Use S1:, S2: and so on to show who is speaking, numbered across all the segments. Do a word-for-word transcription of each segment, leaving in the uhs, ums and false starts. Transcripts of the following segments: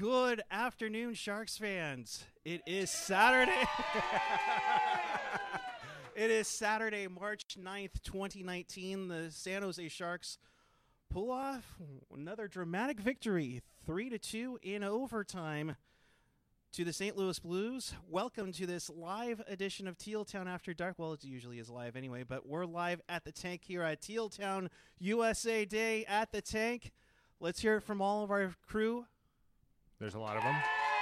S1: Good afternoon, Sharks fans. It is Saturday. It is Saturday, March ninth, twenty nineteen. The San Jose Sharks pull off another dramatic victory, three to two in overtime to the Saint Louis Blues. Welcome to this live edition of Teal Town After Dark. Well, it usually is live anyway, but we're live at the Tank here at Teal Town U S A Day at the Tank. Let's hear it from all of our crew.
S2: There's a lot of them.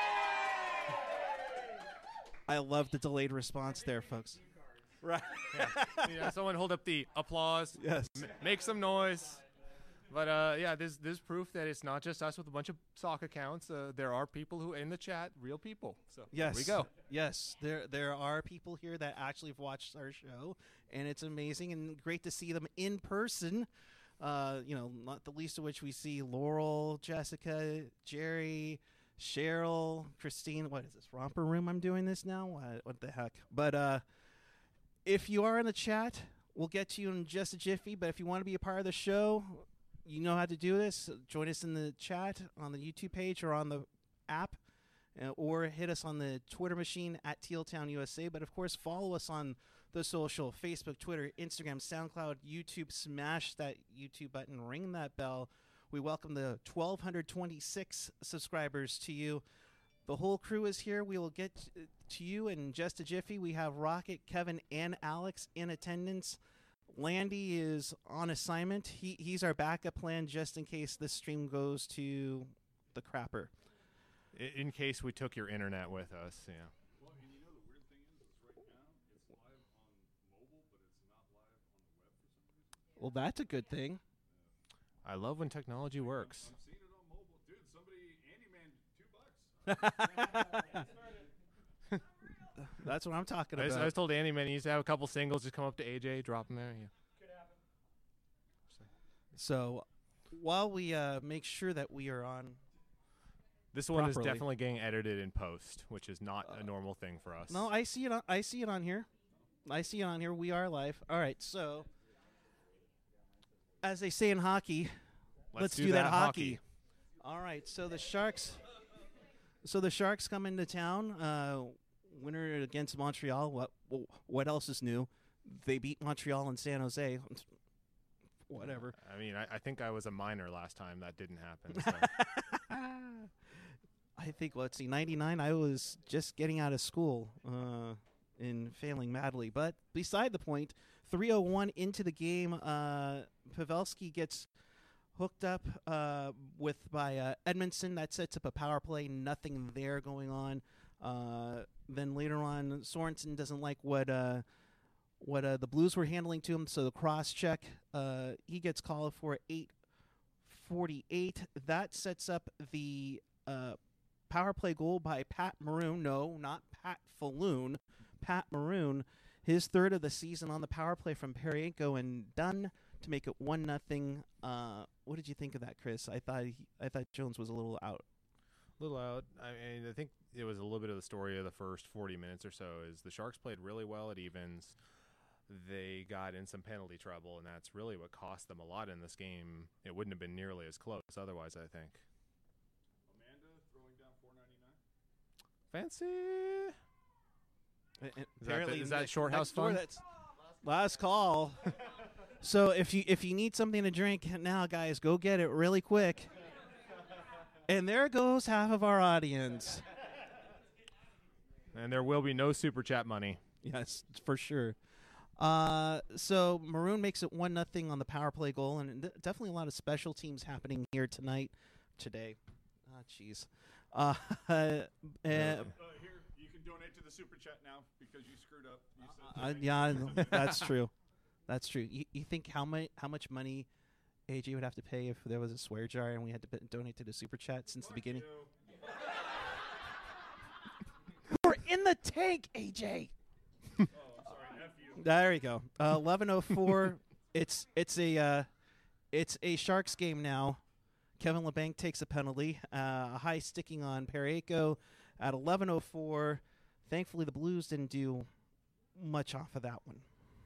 S1: I love the delayed response there, folks. Right.
S2: Yeah. Yeah, someone hold up the applause.
S1: Yes.
S2: M- make some noise. But uh, yeah, there's there's proof that it's not just us with a bunch of sock accounts. Uh, there are people who in the chat, real people. So
S1: yes,
S2: here we go.
S1: Yes, there there are people here that actually have watched our show, and it's amazing and great to see them in person. Uh, you know, not the least of which we see Laurel, Jessica, Jerry, Cheryl, Christine. What is this, Romper Room? I'm doing this now? What, what the heck? But uh, if you are in the chat, we'll get to you in just a jiffy. But if you want to be a part of the show, you know how to do this. Join us in the chat on the YouTube page or on the app, uh, or hit us on the Twitter machine at Teal Town U S A. But, of course, follow us on the social, Facebook, Twitter, Instagram, SoundCloud, YouTube. Smash that YouTube button. Ring that bell. We welcome the one thousand two hundred twenty-six subscribers to you. The whole crew is here. We will get to you in just a jiffy. We have Rocket, Kevin, and Alex in attendance. Landy is on assignment. He He's our backup plan just in case this stream goes to the crapper.
S2: In, in case we took your internet with us, yeah.
S3: Well, and you know the weird thing is, is right now it's live on mobile, but it's not live on the web for some reason.
S1: Well, that's a good thing.
S2: I love when technology works.
S3: I'm seeing it on mobile. Dude, somebody, Andy Man, two bucks.
S1: That's what I'm talking
S2: I
S1: about.
S2: was, I was told Andy Man he used to have a couple singles, just come up to A J, drop them there. Yeah.
S1: So while we uh, make sure that we are on.
S2: This one
S1: Properly.
S2: is definitely getting edited in post, which is not
S1: Uh,
S2: a normal thing for us.
S1: No, I see it. On, I see it on here. I see it on here. We are live. All right. So, as they say in hockey, let's, do, that, hockey. All right. So the Sharks. So the Sharks come into town. Uh, winner against Montreal. What? What else is new? They beat Montreal and San Jose. Whatever.
S2: I mean, I, I think I was a minor last time. That didn't happen. So.
S1: I think, let's see, ninety-nine, I was just getting out of school uh, and failing madly. But beside the point, three oh one into the game, uh, Pavelski gets hooked up uh, with by uh, Edmondson. That sets up a power play, nothing there going on. Uh, then later on, Sorensen doesn't like what uh, what uh, the Blues were handling to him, so the cross check, uh, he gets called for eight forty-eight. That sets up the uh, power play goal by Pat Maroon. No, not Pat Falloon. Pat Maroon, his third of the season on the power play from Parayko, and done to make it one nothing. Uh, what did you think of that, Chris? I thought he, I thought Jones was a little out.
S2: A little out. I mean, I think it was a little bit of the story of the first forty minutes or so. Is the Sharks played really well at evens. They got in some penalty trouble, and that's really what cost them a lot in this game. It wouldn't have been nearly as close otherwise, I think.
S3: Amanda throwing down four ninety-nine.
S2: Fancy.
S1: And
S2: Is that, the, is that
S1: next-
S2: short house
S1: next door,
S2: fun?
S1: That's last call. So if you if you need something to drink now, guys, go get it really quick. And there goes half of our audience.
S2: And there will be no super chat money.
S1: Yes, for sure. Uh, so Maroon makes it one nothing on the power play goal, and th- definitely a lot of special teams happening here tonight, today. Ah, jeez. Uh, uh,
S3: Uh, here, you can donate to the super chat now because you screwed up. You said
S1: uh, yeah, that's true. That's true. You, you think how much how much money A J would have to pay if there was a swear jar and we had to b- donate to the super chat since the beginning?
S3: you.
S1: We're in the tank, A J.
S3: Oh, I'm sorry, F you.
S1: There you go. Uh, eleven oh four. It's it's a uh, it's a Sharks game now. Kevin LeBanc takes a penalty. Uh, a high sticking on Parayko at eleven oh four. Thankfully, the Blues didn't do much off of that one.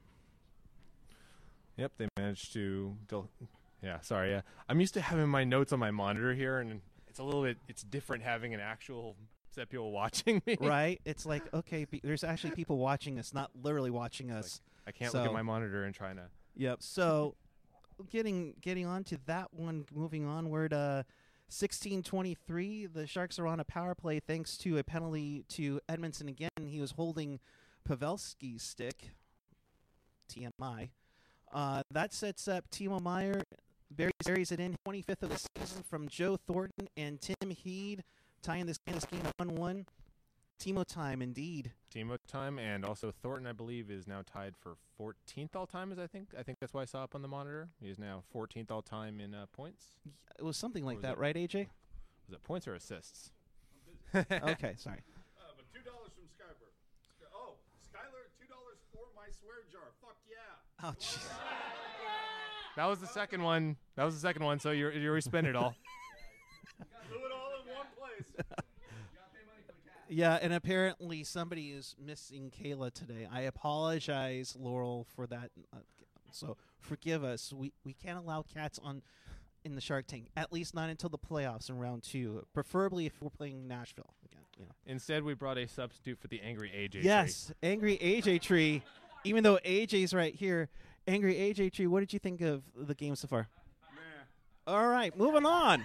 S2: Yep, they managed to. Del- yeah, sorry. Yeah, I'm used to having my notes on my monitor here, and it's a little bit. It's different having an actual set of people watching me.
S1: Right? It's like, okay, be, there's actually people watching us, not literally watching us.
S2: Like, I can't
S1: So-
S2: look at my monitor and trying to.
S1: Yep. So, getting getting on to that one, moving onward, uh, sixteen twenty-three, the Sharks are on a power play thanks to a penalty to Edmondson again. He was holding Pavelski's stick, T M I. Uh, that sets up Timo Meyer, buries, buries it in, twenty-fifth of the season from Joe Thornton and Tim Heed, tying this, this game at one one. Timo time, indeed.
S2: Timo time, and also Thornton, I believe, is now tied for fourteenth all time. As I think, I think that's why I saw up on the monitor. He is now fourteenth all time in uh, points.
S1: It was something like
S2: was
S1: that,
S2: it?
S1: right, A J?
S2: Was it points or assists?
S1: Okay, sorry.
S3: Uh, but two dollars from Skyber. Oh, Skyler, two dollars for my swear jar. Fuck yeah.
S1: Oh, jeez.
S2: That was the second one. That was the second one. So you're you already spent it all.
S3: Do it all in one place.
S1: Yeah, and apparently somebody is missing Kayla today. I apologize, Laurel, for that. Uh, so forgive us. We we can't allow cats on in the Shark Tank, at least not until the playoffs in round two. Preferably if we're playing Nashville again. You know.
S2: Instead, we brought a substitute for the angry A J.
S1: Yes, angry A J Tree. Even though A J's right here, angry A J Tree. What did you think of the game so far?
S3: Meh.
S1: All right, moving on.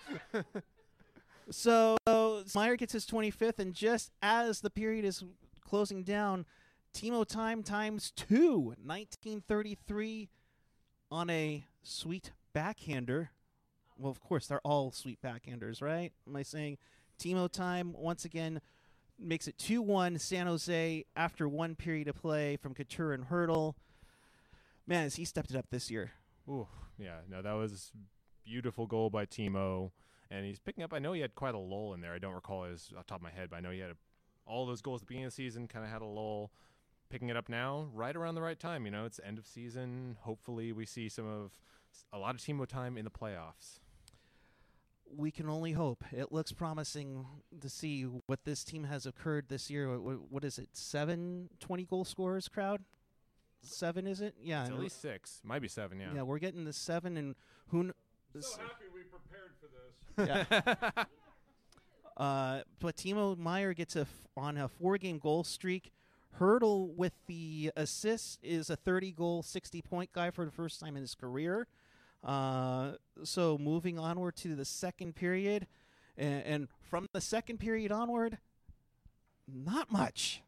S1: So Meyer gets his twenty-fifth, and just as the period is closing down, Timo time times two, nineteen thirty-three on a sweet backhander. Well, of course, they're all sweet backhanders, right? Am I saying Timo time once again makes it two one San Jose after one period of play from Couture and Hurdle. Man, has he stepped it up this year.
S2: Ooh, yeah. No, that was beautiful goal by Timo. And he's picking up. I know he had quite a lull in there. I don't recall his off the top of my head, but I know he had a, all those goals at the beginning of the season, kind of had a lull. Picking it up now, right around the right time. You know, it's end of season. Hopefully we see some of a lot of Timo time in the playoffs.
S1: We can only hope. It looks promising to see what this team has occurred this year. What, what is it? Seven twenty-goal scorers, crowd? Seven, is it? Yeah.
S2: It's
S1: and
S2: at
S1: we're-
S2: least six. Might be seven, yeah.
S1: Yeah, we're getting the seven, and who kn-
S3: So happy we prepared for this.
S1: Yeah. uh, but Timo Meyer gets a f- on a four-game goal streak. Hurdle with the assist is a thirty-goal, sixty-point guy for the first time in his career. Uh, so moving onward to the second period, and, and from the second period onward, not much.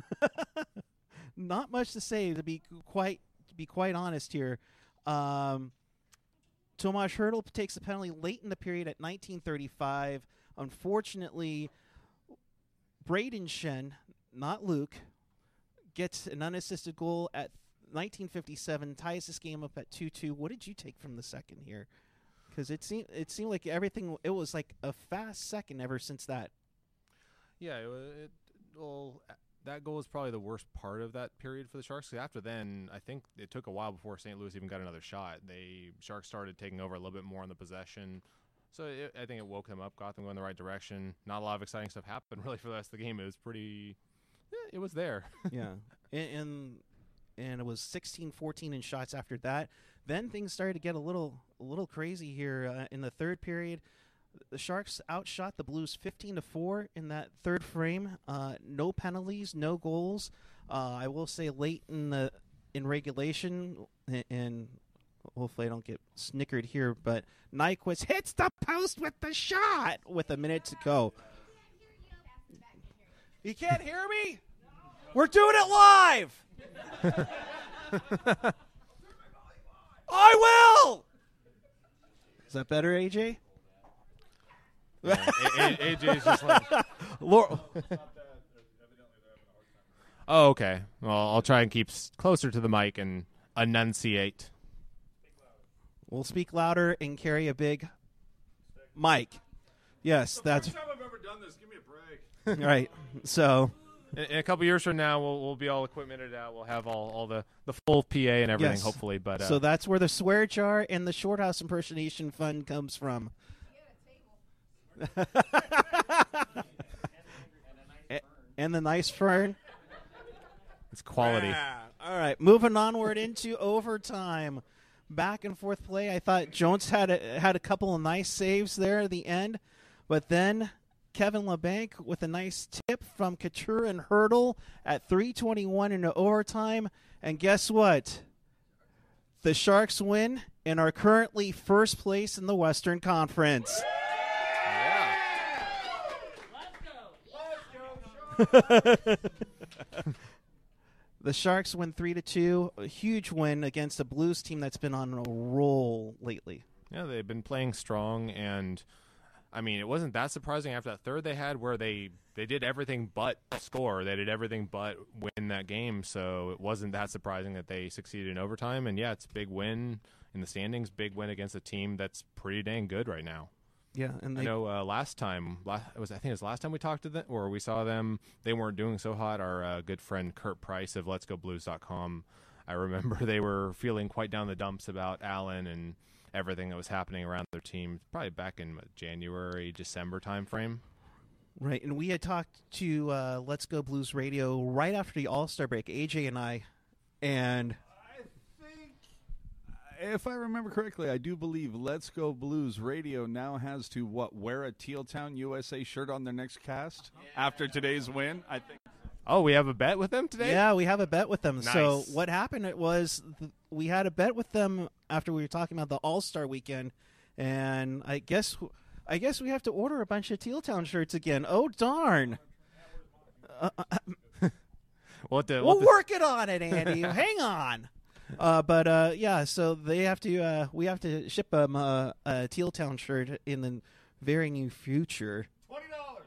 S1: Not much to say, to be quite to be quite honest here. Um, Tomas Hurdle takes a penalty late in the period at nineteen thirty-five. Unfortunately, Braden Shen, not Luke, gets an unassisted goal at nineteen fifty-seven, ties this game up at two two. What did you take from the second here? Because it seemed it seemed like everything. It was like a fast second ever since that.
S2: Yeah, it, wa- it well, a- that goal was probably the worst part of that period for the Sharks. 'Cause after then, I think it took a while before Saint Louis even got another shot. They Sharks started taking over a little bit more on the possession, so it, I think it woke them up, got them going the right direction. Not a lot of exciting stuff happened really for the rest of the game. It was pretty, yeah, it was there.
S1: Yeah, and, and and it was sixteen fourteen in shots after that. Then things started to get a little a little crazy here uh, in the third period. The Sharks outshot the Blues fifteen to four in that third frame. Uh, no penalties, no goals. Uh, I will say late in the in regulation, and, and hopefully I don't get snickered here, but Nyquist hits the post with the shot with a minute to go. You can't hear me? We're doing it live. I will. Is that better, A J?
S2: Yeah, A- A- AJ's just like,
S1: Laurel.
S2: oh, okay. Well, I'll try and keep s- closer to the mic and enunciate.
S1: We'll speak louder and carry a big mic. Yes, that's
S3: First time I've ever done this. Give me a break.
S1: right. So,
S2: In, in a couple years from now, we'll we'll be all equipmented out. We'll have all, all the, the full P A and everything,
S1: Yes.
S2: hopefully. But uh,
S1: so that's where the swear jar and the Shorthouse impersonation fund comes from. A- and the nice fern.
S2: it's quality.
S1: Yeah. All right, moving onward into overtime. Back and forth play. I thought Jones had a, had a couple of nice saves there at the end. But then Kevin LeBanc with a nice tip from Couture and Hurdle at three twenty-one into overtime. And guess what? The Sharks win and are currently first place in the Western Conference.
S2: Yeah.
S1: The Sharks win three to two. A huge win against a Blues team that's been on a roll lately.
S2: Yeah, they've been playing strong, and I mean, it wasn't that surprising after that third they had where they, they did everything but score. They did everything but win that game, so it wasn't that surprising that they succeeded in overtime. And, yeah, it's a big win in the standings, big win against a team that's pretty dang good right now.
S1: Yeah, and they,
S2: I know uh, last time, last, it was I think it was last time we talked to them, or we saw them, they weren't doing so hot. Our uh, good friend Kurt Price of Let's Go Blues dot com, I remember they were feeling quite down the dumps about Allen and everything that was happening around their team, probably back in what, January, December timeframe.
S1: Right, and we had talked to uh, Let's Go Blues Radio right after the All-Star break, A J and I, and
S3: I think, if I remember correctly, I do believe Let's Go Blues Radio now has to, what, wear a Teal Town U S A shirt on their next cast after today's win, I think.
S2: Oh, we have a bet with them today?
S1: yeah, we have a bet with them.
S2: Nice.
S1: So what happened it was th- we had a bet with them after we were talking about the All-Star weekend, and I guess I guess we have to order a bunch of Teal Town shirts again. Oh, darn. Uh, uh,
S2: We'll, have to, we'll,
S1: we'll
S2: have to-
S1: work it on it, Andy. Hang on. Uh, but uh, yeah, so they have to. Uh, we have to ship them uh, a Teal Town shirt in the very near future.
S3: twenty dollars.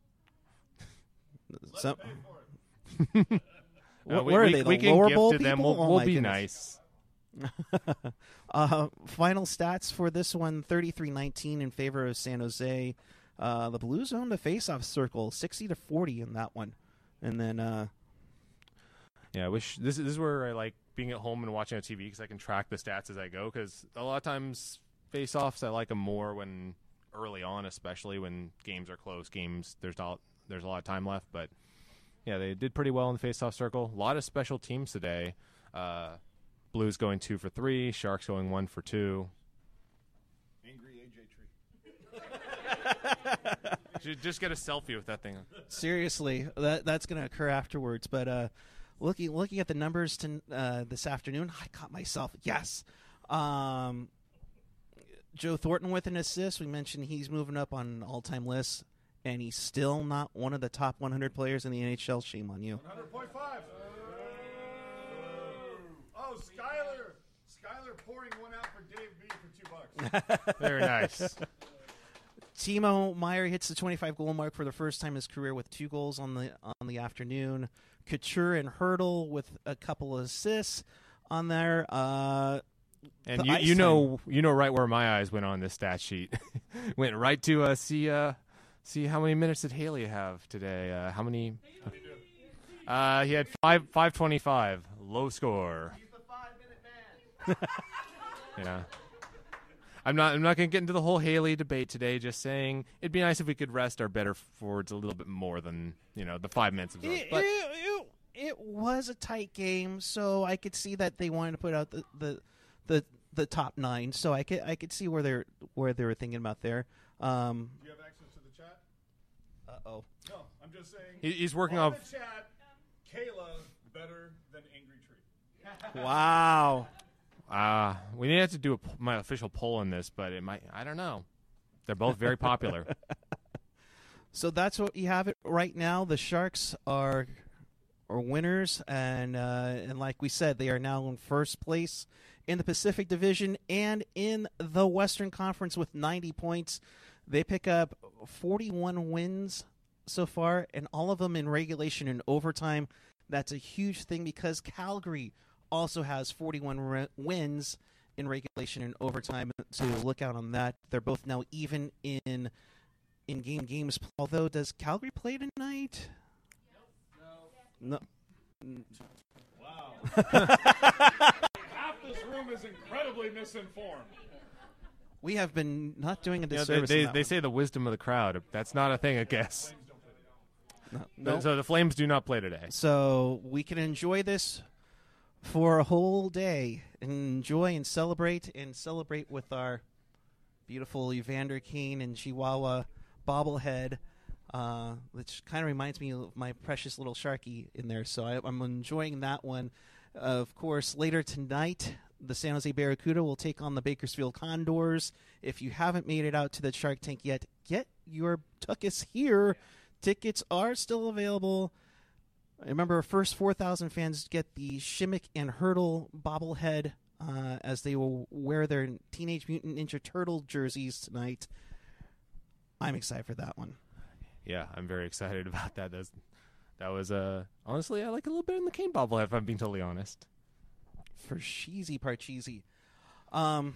S1: Some,
S3: Pay for it.
S2: uh,
S1: wh-
S2: we,
S1: where are
S2: we,
S1: they? The
S2: we can
S1: lower
S2: gift
S1: bowl
S2: to them.
S1: people?
S2: We'll,
S1: Oh,
S2: we'll
S1: my
S2: be
S1: goodness.
S2: nice.
S1: uh, final stats for this one, thirty-three nineteen in favor of San Jose. Uh, the Blues owned the faceoff circle, sixty to forty in that one. And then, uh,
S2: Yeah, I wish this, this is where I like being at home and watching on T V because I can track the stats as I go. Because a lot of times face-offs, I like them more when early on, especially when games are close. Games there's not there's a lot of time left, but yeah, they did pretty well in the face-off circle. A lot of special teams today. Uh, Blues going two for three, Sharks going one for two.
S3: Angry A J Tree.
S2: Should just get a selfie with that thing.
S1: seriously, that that's going to occur afterwards. But uh, looking looking at the numbers to, uh, this afternoon, I caught myself. Yes. Um, Joe Thornton with an assist. We mentioned he's moving up on an all-time list, and he's still not one of the top one hundred players in the N H L. Shame on you.
S3: one hundred point five. Oh, Skyler. Skyler pouring one out for Dave B for two bucks.
S2: Very nice.
S1: Timo Meyer hits the twenty-five goal mark for the first time in his career with two goals on the on the afternoon. Couture and Hurdle with a couple of assists on there. Uh,
S2: And
S1: The
S2: you,
S1: ice
S2: you know you know right where my eyes went on this stat sheet. Went right to uh, see uh, see how many minutes did Haley have today. Uh, how many? Uh, he had five five twenty five. Low score.
S3: He's the five-minute man.
S2: Yeah. I'm not. I'm not going to get into the whole Haley debate today. Just saying, it'd be nice if we could rest our better forwards a little bit more than you know the five minutes of those.
S1: it,
S2: But
S1: it, it, it was a tight game, so I could see that they wanted to put out the, the the the top nine. So I could I could see where they're where they were thinking about there. Um,
S3: Do you have access to the chat?
S1: uh oh.
S3: No, I'm just saying.
S2: he, he's working
S3: on
S2: off.
S3: the chat, Kayla better than Angry Tree.
S1: Wow.
S2: Uh, we need to have to do a, p- my official poll on this, but it might. I don't know. They're both very popular.
S1: So that's what you have it right now. The Sharks are are winners, and uh, and like we said, they are now in first place in the Pacific Division and in the Western Conference with ninety points. They pick up forty-one wins so far, and all of them in regulation and overtime. That's a huge thing because Calgary also has forty-one re- wins in regulation and overtime. So look out on that. They're both now even in in game games. Although, does Calgary play tonight? No.
S3: Wow. Half this room is incredibly misinformed.
S1: We have been not doing a
S2: You know,
S1: disservice.
S2: they
S1: in
S2: they,
S1: that
S2: they
S1: one.
S2: say the wisdom of the crowd. That's not a thing, I guess.
S1: No,
S2: No.
S1: no.
S2: So the Flames do not play today.
S1: So we can enjoy this for a whole day. Enjoy and celebrate and celebrate with our beautiful Evander Kane and Chihuahua bobblehead, uh, which kind of reminds me of my precious little Sharky in there. So I, I'm enjoying that one. Uh, of course, later tonight, the San Jose Barracuda will take on the Bakersfield Condors. If you haven't made it out to the Shark Tank yet, get your tuckus here. Tickets are still available. Remember, first four thousand fans get the Shimmick and Hurdle bobblehead uh, as they will wear their Teenage Mutant Ninja Turtle jerseys tonight. I'm excited for that one.
S2: Yeah, I'm very excited about that. That's, that was, uh, honestly, I like a little bit in the Kane bobblehead, if I'm being totally honest.
S1: For cheesy part cheesy. Um,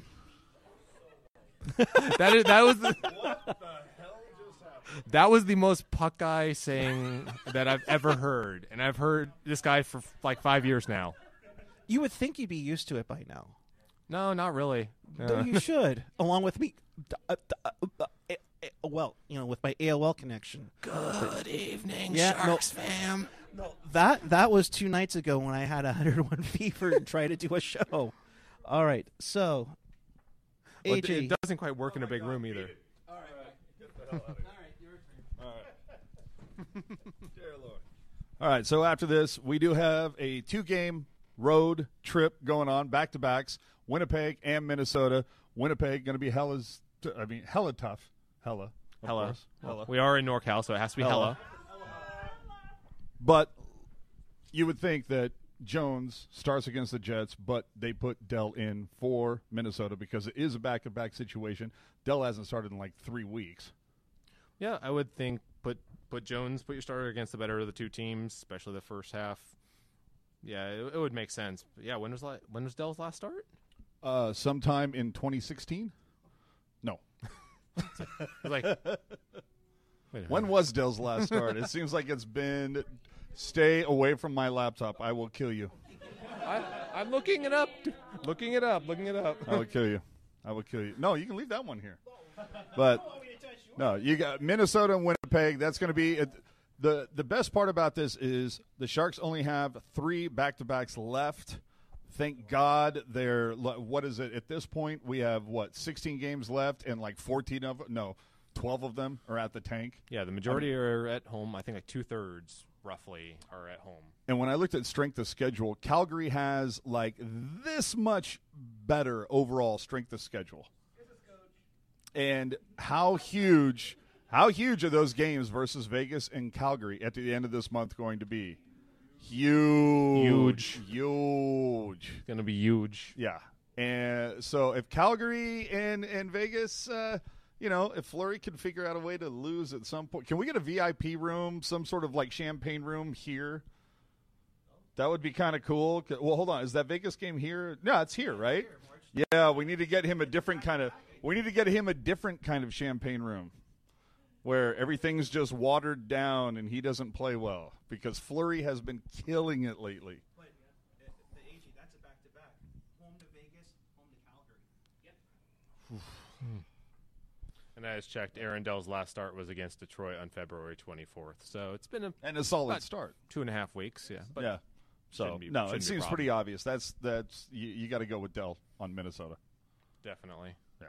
S2: that is that was the, what the hell just happened? That was the most puck guy saying that I've ever heard, and I've heard this guy for like five years now.
S1: You would think you'd be used to it by now.
S2: No, not really.
S1: Though
S2: Uh,
S1: you should, along with me. Uh, uh, uh, uh, well, you know, with my A O L connection.
S2: Good evening,
S1: Yeah, no.
S2: Sharks fam.
S1: No, that that was two nights ago when I had one hundred one fever and tried to do a show. All right, so
S2: Well,
S1: A
S2: it,
S1: J,
S2: it doesn't quite work in a big room either.
S3: All right. Get the hell out of here. All right. Dear Lord. All right, so after this, we do have a two-game road trip going on, back-to-backs, Winnipeg and Minnesota. Winnipeg going to be hella's, t- I mean, hella tough. Hella. Of
S2: Hella.
S3: course. Hella.
S2: We are in NorCal, so it has to be
S3: Hella.
S2: hella.
S3: But you would think that Jones starts against the Jets, but they put Dell in for Minnesota because it is a back-to-back situation. Dell hasn't started in like three weeks.
S2: Yeah, I would think put put Jones, put your starter against the better of the two teams, especially the first half. Yeah, it, it would make sense. But yeah, when was la- when was Dell's last start?
S3: Uh, sometime in twenty sixteen? No.
S2: Like, wait a
S3: When
S2: minute.
S3: was Dell's last start? It seems like it's been. Stay away from my laptop. I will kill you.
S2: I, I'm looking it up. Looking it up. Looking it up.
S3: I will kill you. I will kill you. No, you can leave that one here. But no, you got Minnesota and Winnipeg. That's going to be it. the the best part about this is the Sharks only have three back-to-backs left. Thank God they're what is it at this point? We have what sixteen games left, and like fourteen of no, twelve of them are at the tank.
S2: Yeah, the majority are at home. I think like two thirds roughly are at home.
S3: And when I looked at strength of schedule, Calgary has like this much better overall strength of schedule. And how huge, how huge are those games versus Vegas and Calgary at the end of this month going to be? Huge,
S2: Huge.
S3: huge.
S2: It's going to be huge.
S3: Yeah. And so if Calgary and, and Vegas, uh, you know, if Fleury can figure out a way to lose at some point, can we get a V I P room, some sort of like champagne room here? That would be kind of cool. Well, hold on. Is that Vegas game here? No, it's here, right? Yeah, we need to get him a different kind of we need to get him a different kind of champagne room where everything's just watered down and he doesn't play well because Fleury has been killing it lately.
S1: But uh, the A G, that's a back-to-back. Home to Vegas, home to Calgary. Yep.
S2: And I just checked, Aaron Dell's last start was against Detroit on February twenty-fourth. So it's been a
S3: And a solid
S2: About
S3: start.
S2: two and a half weeks. Yeah. But
S3: Yeah. So
S2: shouldn't be-
S3: no,
S2: shouldn't
S3: it
S2: be a
S3: seems
S2: problem.
S3: pretty obvious. That's that's you, you got to go with Dell on Minnesota.
S2: Definitely.
S3: Yeah.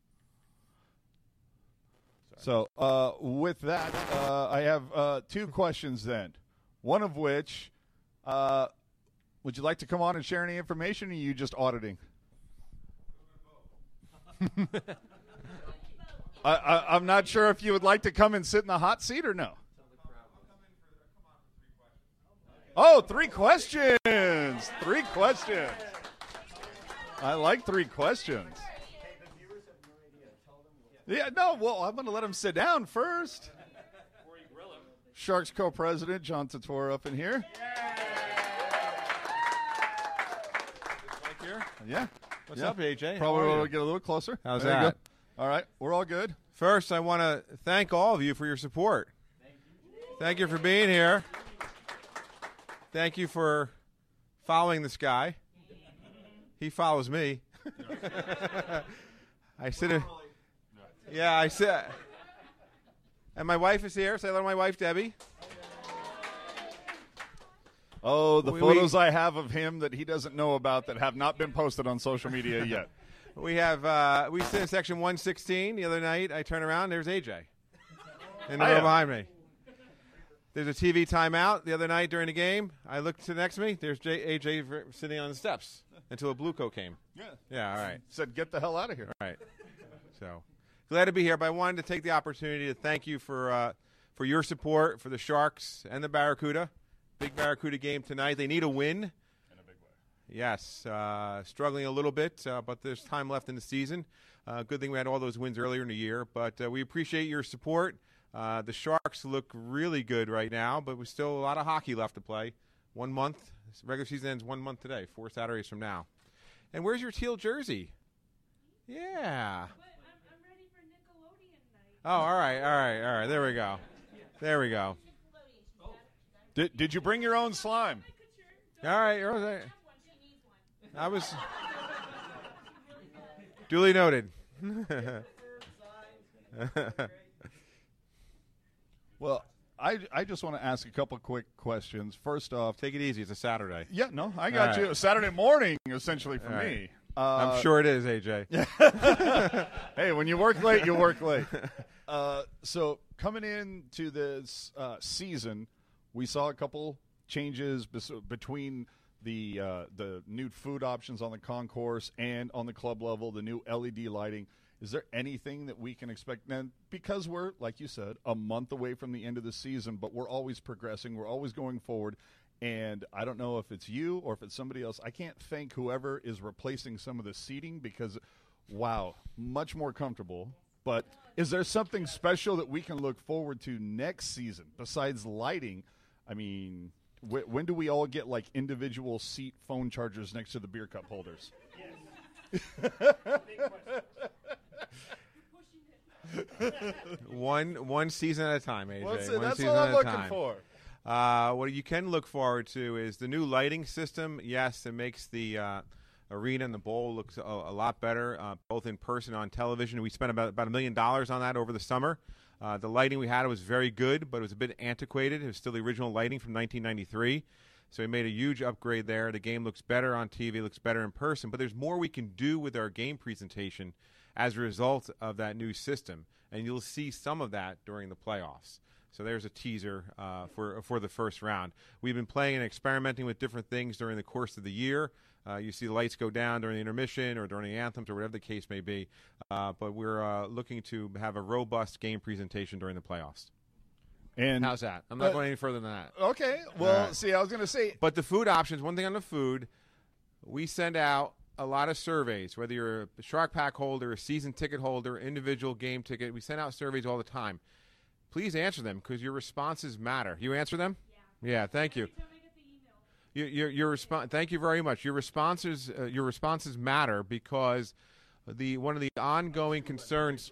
S3: So uh, with that, uh, I have uh, two questions then. One of which, uh, would you like to come on and share any information, or are you just auditing? I, I, I'm not sure if you would like to come and sit in the hot seat or no. Oh, three questions. Three questions. I like three questions. Yeah, no, well, I'm going to let him sit down first. Sharks co-president John Tator up in here.
S4: Mike here.
S3: Yeah.
S4: What's
S3: Yeah.
S4: up, A J? How
S3: Probably
S4: are
S3: will
S4: you?
S3: get a little closer.
S4: How's
S3: There you
S4: that?
S3: go. All right, we're all good.
S4: First, I want to thank all of you for your support. Thank you for being here. Thank you for following this guy. He follows me. I sit in. Yeah, I sit. And my wife is here. Say hello to my wife, Debbie.
S3: Oh, the
S4: We-
S3: photos
S4: we-
S3: I have of him that he doesn't know about that have not been posted on social media yet.
S4: We have. Uh, we sit in section one sixteen the other night. I turn around. There's A J. in the
S5: I
S4: row
S5: am.
S4: behind me. There's a T V timeout the other night during the game. I looked to next to me. There's J- A J v- sitting on the steps until a blue coat came.
S5: Yeah.
S4: Yeah, all right.
S5: Said, get the hell out of here.
S4: All right. So glad to be here, but I wanted to take the opportunity to thank you for uh, for your support for the Sharks and the Barracuda. Big Barracuda game tonight. They need a win.
S5: In a big way.
S4: Yes, uh, struggling a little bit, uh, but there's time left in the season. Uh, good thing we had all those wins earlier in the year, but uh, we appreciate your support. Uh, the Sharks look really good right now, but we still a lot of hockey left to play. One month. Regular season ends one month today, four Saturdays from now. And where's your teal jersey? Yeah.
S6: But I'm, I'm ready for Nickelodeon night.
S4: Oh, all right, all right, all right. There we go. There we go.
S5: Did, did you bring your own slime?
S4: All right. You're all right. I was duly noted.
S5: Well, I, I just want to ask a couple quick questions. First off,
S4: Take it easy. It's a Saturday.
S5: yeah, no, I got
S4: All
S5: you.
S4: right.
S5: Saturday morning, essentially, for
S4: All right.
S5: me. Uh,
S4: I'm sure it is, A J.
S5: Hey, when you work late, you work late. Uh, so coming into this uh, season, we saw a couple changes bes- between the uh, the new food options on the concourse and on the club level, the new L E D lighting. Is there anything that we can expect then? Because we're, like you said, a month away from the end of the season, but we're always progressing. We're always going forward. And I don't know if it's you or if it's somebody else. I can't thank whoever is replacing some of the seating because, wow, much more comfortable. But is there something special that we can look forward to next season besides lighting? I mean, wh- when do we all get like individual seat phone chargers next to the beer cup holders?
S4: one one season at a time, A J.
S5: What's it?
S4: One
S5: That's
S4: season
S5: all
S4: at
S5: I'm
S4: a
S5: looking
S4: time.
S5: for.
S4: Uh, what you can look forward to is the new lighting system. Yes, it makes the uh, arena and the bowl looks a, a lot better, uh, both in person and on television. We spent about about a million dollars on that over the summer. Uh, the lighting we had was very good, but it was a bit antiquated. It was still the original lighting from nineteen ninety-three. So we made a huge upgrade there. The game looks better on T V, looks better in person. But there's more we can do with our game presentation as a result of that new system. And you'll see some of that during the playoffs. So there's a teaser uh, for for the first round. We've been playing and experimenting with different things during the course of the year. Uh, you see the lights go down during the intermission or during the anthems or whatever the case may be. Uh, but we're uh, looking to have a robust game presentation during the playoffs.
S5: And
S4: How's that? I'm not
S5: Uh,
S4: going any further than that.
S5: okay, well,
S4: right.
S5: see, I was going to say,
S4: But the food options, one thing on the food, we send out a lot of surveys, whether you're a Shark Pack holder, a season ticket holder, individual game ticket. We send out surveys all the time. Please answer them because your responses matter. You answer them? Yeah. Yeah, thank you.
S6: Every time I get the email.
S4: Your your, your response. Thank you very much. Your responses uh, your responses matter because the one of the ongoing concerns.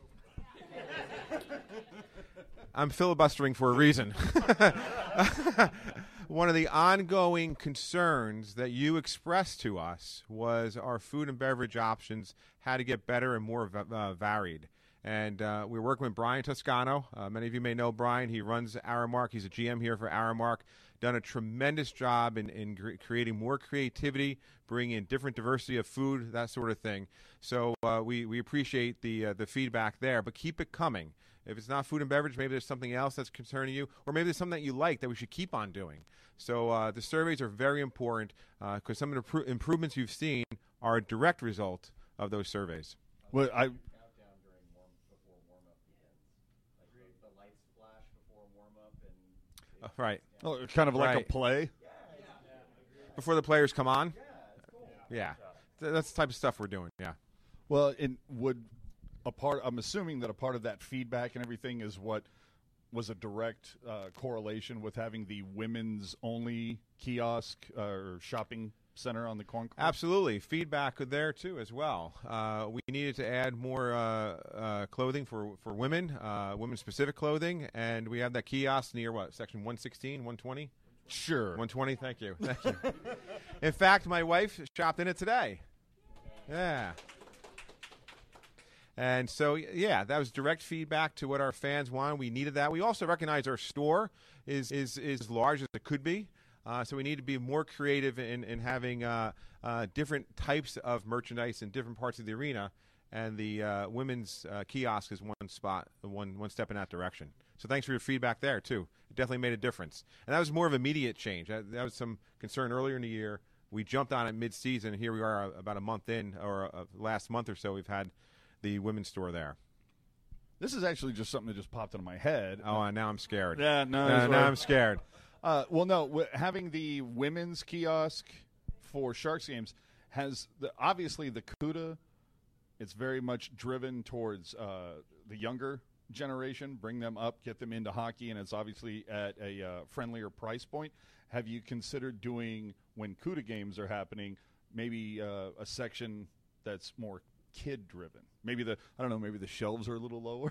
S4: I'm filibustering for a reason. One of the ongoing concerns that you expressed to us was our food and beverage options had to get better and more va- uh, varied. And uh, we're working with Brian Toscano. Uh, many of you may know Brian. He runs Aramark. He's a G M here for Aramark. Done a tremendous job in, in cre- creating more creativity, bringing in different diversity of food, that sort of thing. So uh, we, we appreciate the uh, the feedback there, but keep it coming. If it's not food and beverage, maybe there's something else that's concerning you, or maybe there's something that you like that we should keep on doing. So uh, the surveys are very important because some of the pr- improvements you've seen are a direct result of those surveys.
S5: well, I
S7: Countdown during warm before warm up begins. Like the lights flash before warm up and
S4: Uh, right.
S5: oh, kind of like
S4: Right.
S5: a play.
S4: Before the players come on? Yeah. Th- That's the type of stuff we're doing, yeah.
S5: Well, and would a part? I'm assuming that a part of that feedback and everything is what was a direct uh, correlation with having the women's only kiosk uh, or shopping center on the concourse.
S4: Absolutely. Feedback there, too, as well. Uh, we needed to add more uh, uh, clothing for, for women, uh, women-specific clothing, and we have that kiosk near, what, section one sixteen, one twenty?
S5: Sure.
S4: one twenty, thank you. Thank you. In fact, my wife shopped in it today. Yeah. And so, yeah, that was direct feedback to what our fans wanted. We needed that. We also recognize our store is is, is as large as it could be. Uh, so we need to be more creative in, in having uh, uh, different types of merchandise in different parts of the arena. And the uh, women's uh, kiosk is one spot, one one step in that direction. So thanks for your feedback there too. It definitely made a difference, and that was more of immediate change. That, that was some concern earlier in the year. We jumped on it mid-season, and here we are uh, about a month in, or uh, last month or so. We've had the women's store there.
S5: This is actually just something that just popped into my head.
S4: Oh, and now I'm scared.
S5: Yeah, no,
S4: Uh,
S5: that's
S4: now
S5: right.
S4: I'm scared.
S5: Uh, well, no, w- having the women's kiosk for Sharks games has the, obviously the CUDA. It's very much driven towards uh, the younger generation, bring them up, get them into hockey, and it's obviously at a uh, friendlier price point. Have you considered doing, when CUDA games are happening, maybe uh, a section that's more kid-driven? Maybe the, I don't know, maybe the shelves are a little lower,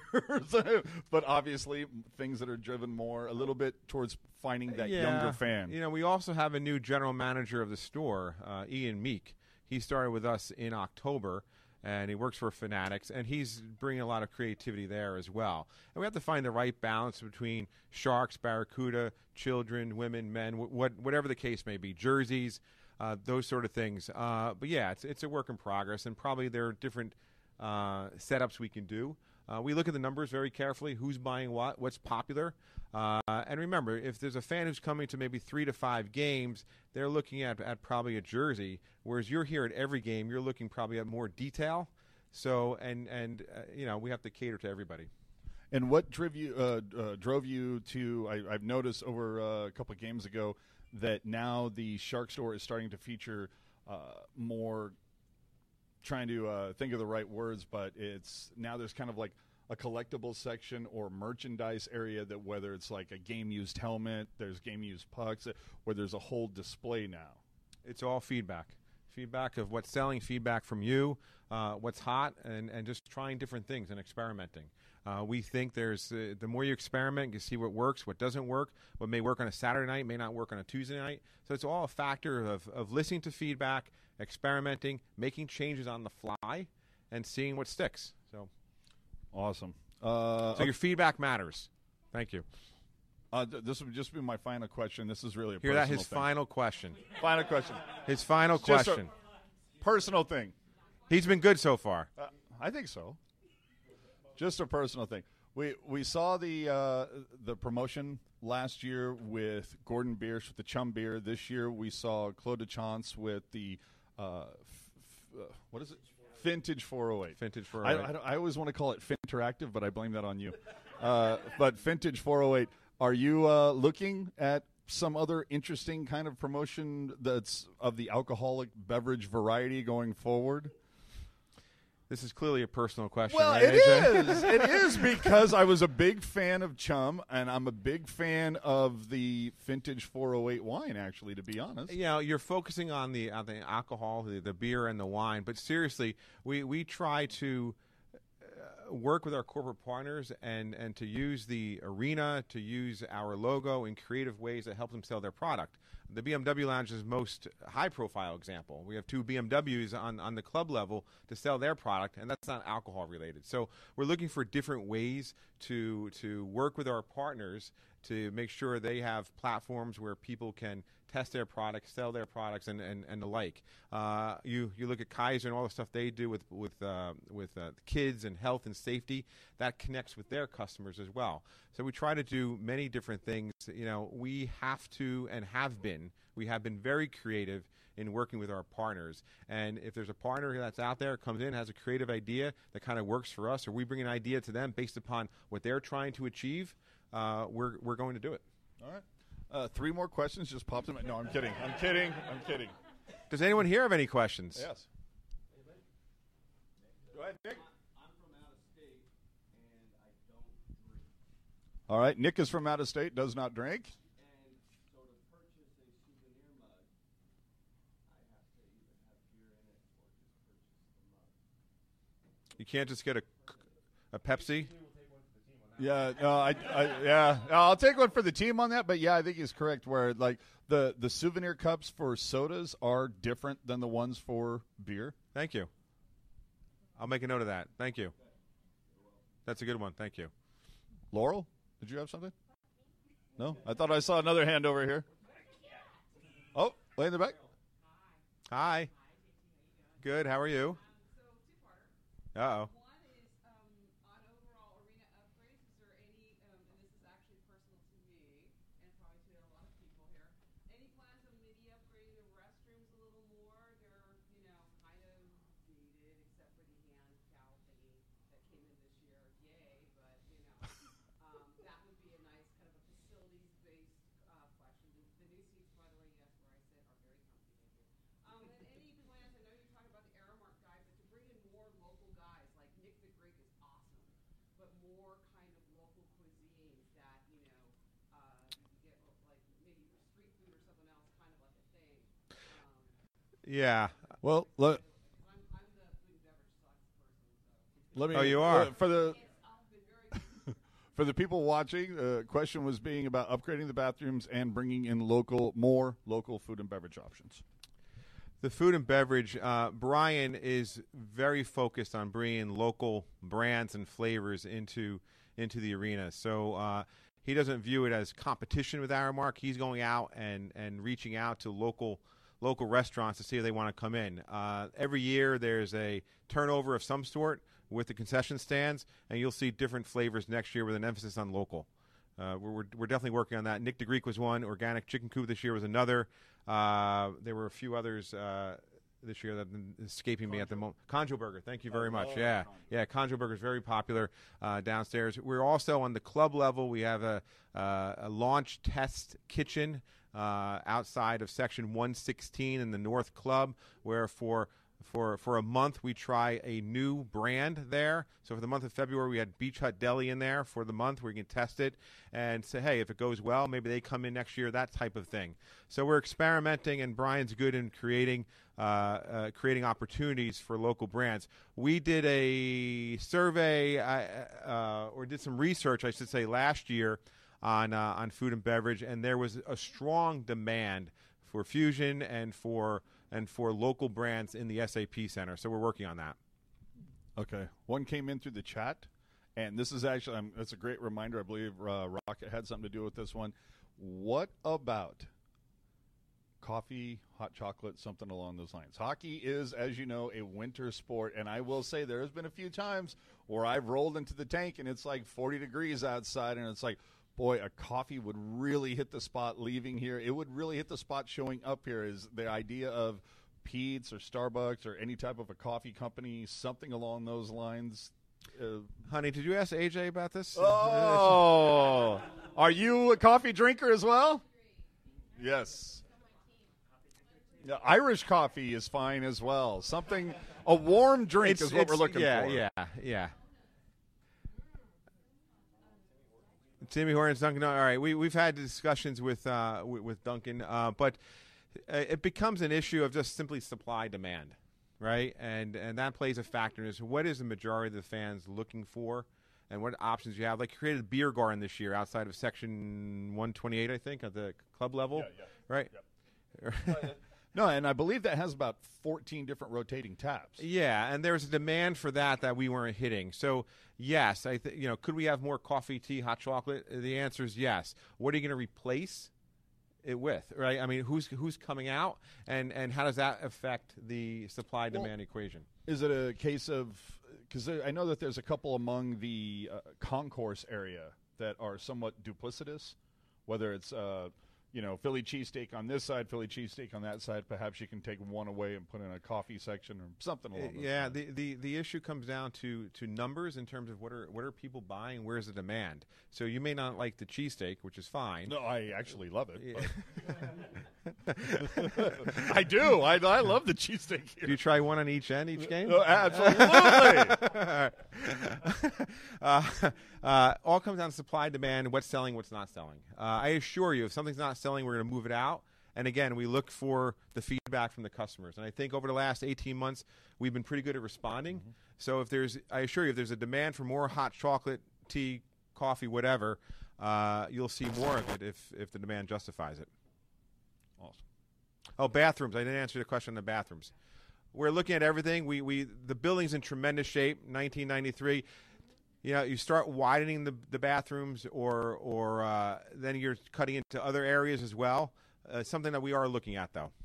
S5: but obviously things that are driven more a little bit towards finding that
S4: Yeah.
S5: younger fan.
S4: You know, we also have a new general manager of the store, uh, Ian Meek. He started with us in October, and he works for Fanatics, and he's bringing a lot of creativity there as well. And we have to find the right balance between Sharks, Barracuda, children, women, men, wh- what, whatever the case may be, jerseys, uh, those sort of things. Uh, but yeah, it's it's a work in progress, and probably there are different uh, setups we can do. Uh, we look at the numbers very carefully, who's buying what, what's popular. Uh, and remember, if there's a fan who's coming to maybe three to five games, they're looking at, at probably a jersey, whereas you're here at every game, you're looking probably at more detail. So, and, and uh, you know, we have to cater to everybody.
S5: And what drove you, uh, uh, drove you to, I, I've noticed over uh, a couple of games ago that now the Shark Store is starting to feature uh, more, trying to uh, think of the right words, but it's now there's kind of like a collectible section or merchandise area that whether it's like a game-used helmet, there's game-used pucks, where there's a whole display now.
S4: It's all feedback. Feedback of what's selling, feedback from you, uh, what's hot, and, and just trying different things and experimenting. Uh, we think there's uh, the more you experiment, you see what works, what doesn't work, what may work on a Saturday night may not work on a Tuesday night. So it's all a factor of, of listening to feedback, experimenting, making changes on the fly, and seeing what sticks. So,
S5: Awesome. Uh,
S4: so your feedback matters. Thank you.
S5: uh, th- this would just be my final question. This is really a
S4: Hear that?
S5: personal
S4: His
S5: thing.
S4: final question.
S5: Final question.
S4: His final
S5: Just a-
S4: question.
S5: Personal thing.
S4: He's been good so far.
S5: Uh, I think so. Just a personal thing. We we saw the uh, the promotion last year with Gordon Biersch with the Chum Beer. This year we saw Claude DeChance with the uh, f- f- uh, what is it? Vintage four oh eight.
S4: Vintage for
S5: I, I, don't- I always want to call it Finteractive, but I blame that on you. Uh, but Vintage four oh eight. Are you uh, looking at some other interesting kind of promotion that's of the alcoholic beverage variety going forward?
S4: This is clearly a personal question.
S5: Well,
S4: right,
S5: it
S4: A J?
S5: is. It is because I was a big fan of Chum, and I'm a big fan of the Vintage four oh eight wine, actually, to be honest.
S4: You know, you're focusing on the on the alcohol, the, the beer, and the wine. But seriously, we, we try to uh, work with our corporate partners and, and to use the arena, to use our logo in creative ways that help them sell their product. The B M W Lounge is most high-profile example. We have two B M Ws on, on the club level to sell their product, and that's not alcohol-related. So we're looking for different ways to to work with our partners to make sure they have platforms where people can test their products, sell their products, and, and, and the like. Uh, you you look at Kaiser and all the stuff they do with with uh, with uh, kids and health and safety. That connects with their customers as well. So we try to do many different things. You know, we have to and have been. We have been very creative in working with our partners. And if there's a partner that's out there, comes in, has a creative idea that kind of works for us, or we bring an idea to them based upon what they're trying to achieve, uh, we're we're going to do it.
S5: All right. Uh, three more questions just popped in. my- No, I'm kidding. I'm kidding. I'm kidding.
S4: Does anyone here have any questions?
S5: Yes. Go ahead, Nick.
S7: I'm from out of state, and I don't drink.
S5: All right. Nick is from out of state, does not drink.
S7: And so to purchase a souvenir mug, I have to either have beer in it or just purchase the mug.
S4: You can't just get a, a Pepsi?
S5: Yeah, no, I, I, yeah, No, I'll take one for the team on that. But yeah, I think he's correct. Where like the the souvenir cups for sodas are different than the ones for beer.
S4: Thank you. I'll make a note of that. Thank you. That's a good one. Thank you.
S5: Laurel, did you have something? No, I thought I saw another hand over here. Oh, way in the back.
S4: Hi. Good. How are you?
S6: So two-parter.
S4: Uh-oh.
S6: One is um, on overall arena upgrades. Is there any, um, and this is
S8: more kind of local cuisines that, you know, uh, you could get like maybe street food or something else, kind of like a thing. Um,
S4: Yeah.
S5: Well, let,
S8: I'm, I'm the food and beverage stocks person, so.
S5: let me.
S4: Oh, you are?
S5: uh, for the
S8: It's all been very
S5: for the people watching. The question was being about upgrading the bathrooms and bringing in local, more local food and beverage options.
S4: The food and beverage, uh, Brian is very focused on bringing local brands and flavors into into the arena. So uh, he doesn't view it as competition with Aramark. He's going out and, and reaching out to local local restaurants to see if they want to come in. Uh, every year there's a turnover of some sort with the concession stands, and you'll see different flavors next year with an emphasis on local. Uh, we're, we're we're definitely working on that. Nick the Greek was one. Organic Chicken Coop this year was another. Uh, there were a few others uh, this year that have been escaping me at the moment. Conjo Burger, thank you very much. Yeah, yeah, Conjo Burger is very popular uh, downstairs. We're also on the club level. We have a, uh, a launch test kitchen uh, outside of section one sixteen in the North Club, where for For for a month, we try a new brand there. So for the month of February, we had Beach Hut Deli in there for the month where you can test it and say, hey, if it goes well, maybe they come in next year, that type of thing. So we're experimenting, and Brian's good in creating uh, uh, creating opportunities for local brands. We did a survey uh, uh, or did some research, I should say, last year on uh, on food and beverage, and there was a strong demand for fusion and for and for local brands in the S A P Center. So we're working on that.
S5: Okay. One came in through the chat, and this is actually, um, that's a great reminder. I believe uh, Rocket had something to do with this one. What about coffee, hot chocolate, something along those lines? Hockey is, as you know, a winter sport, and I will say there has been a few times where I've rolled into the tank, and it's like forty degrees outside, and it's like, boy, a coffee would really hit the spot leaving here. It would really hit the spot showing up here. Is the idea of Pete's or Starbucks or any type of a coffee company, something along those lines. Uh,
S4: Honey, did you ask A J about this?
S5: oh, are you a coffee drinker as well? Yes. Yeah, Irish coffee is fine as well. Something, a warm drink is what we're looking
S4: yeah,
S5: for.
S4: Yeah, yeah, yeah. Timmy Hortons, Duncan. All right, we we've had discussions with uh, with, with Duncan, uh, but uh, it becomes an issue of just simply supply demand, right? And and that plays a factor in this. What is the majority of the fans looking for, and what options you have? Like, you created a beer garden this year outside of section one twenty-eight, I think, at the club level,
S5: Yeah, yeah.
S4: right?
S5: Yep. No, and I believe that has about fourteen different rotating taps.
S4: Yeah, and there's a demand for that that we weren't hitting. So, yes, I th- you know, could we have more coffee, tea, hot chocolate? The answer is yes. What are you going to replace it with, right? I mean, who's who's coming out, and, and how does that affect the supply-demand equation?
S5: Is it a case of, because I know that there's a couple among the uh, concourse area that are somewhat duplicitous, whether it's, uh, you know, Philly cheesesteak on this side, Philly cheesesteak on that side. Perhaps you can take one away and put in a coffee section or something along those
S4: Yeah,
S5: lines.
S4: the, the, the issue comes down to, to numbers in terms of what are what are people buying, where's the demand. So you may not like the cheesesteak, which is fine.
S5: No, I actually love it.
S4: Yeah.
S5: but- I do. I, I love the cheesesteak
S4: Do
S5: here.
S4: you try one on each end each game?
S5: Oh, absolutely.
S4: uh, uh, all comes down to supply, demand, what's selling, what's not selling. Uh, I assure you, if something's not selling, we're going to move it out. And again, we look for the feedback from the customers. And I think over the last eighteen months, we've been pretty good at responding.
S5: Mm-hmm.
S4: So if there's, I assure you, if there's a demand for more hot chocolate, tea, coffee, whatever, uh, you'll see more of it if, if the demand justifies it.
S5: Awesome.
S4: Oh, bathrooms. I didn't answer the question on the bathrooms. We're looking at everything. We we the building's in tremendous shape. nineteen ninety-three. You know, you start widening the the bathrooms, or or uh, then you're cutting into other areas as well. Uh, something that we are looking at, though.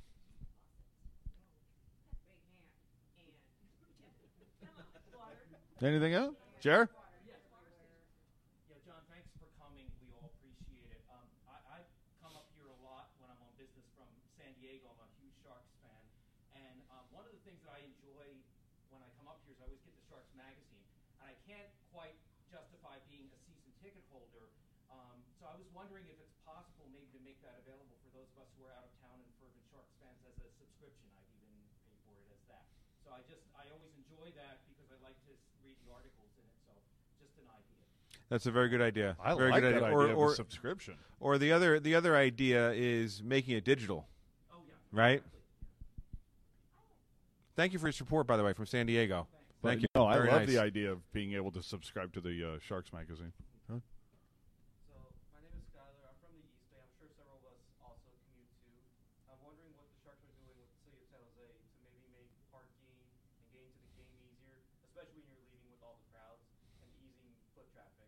S5: Anything else? Jer?
S9: Yeah, John, thanks for coming. We all appreciate it. Um, I, I come up here a lot when I'm on business from San Diego. I'm a huge Sharks fan. And um, one of the things that I enjoy when I come up here is I always get the Sharks magazine. And I can't quite justify being a season ticket holder. Um, so I was wondering if it's possible maybe to make that available for those of us who are out of town and fervent Sharks fans as a subscription. I'd even pay for it as that. So I just, I always enjoy that because I like to s- read the articles in it. So just an idea.
S4: That's a very good idea.
S5: I
S4: very
S5: like
S4: good
S5: that
S4: idea.
S5: idea
S4: Or,
S5: of
S4: or,
S5: a subscription.
S4: or the other the other idea is making it digital.
S9: Oh, yeah.
S4: Right? Thank you for your support, by the way, from San Diego.
S5: But,
S4: Thank you.
S5: No, I
S4: Very
S5: love
S4: nice.
S5: the idea of being able to subscribe to the uh, Sharks magazine.
S9: So, my name is Skyler. I'm from the East Bay. I'm sure several of us also commute too. I'm wondering what the Sharks are doing with the city of San Jose to maybe make parking and getting to the game easier, especially when you're leaving with all the crowds and easing foot traffic.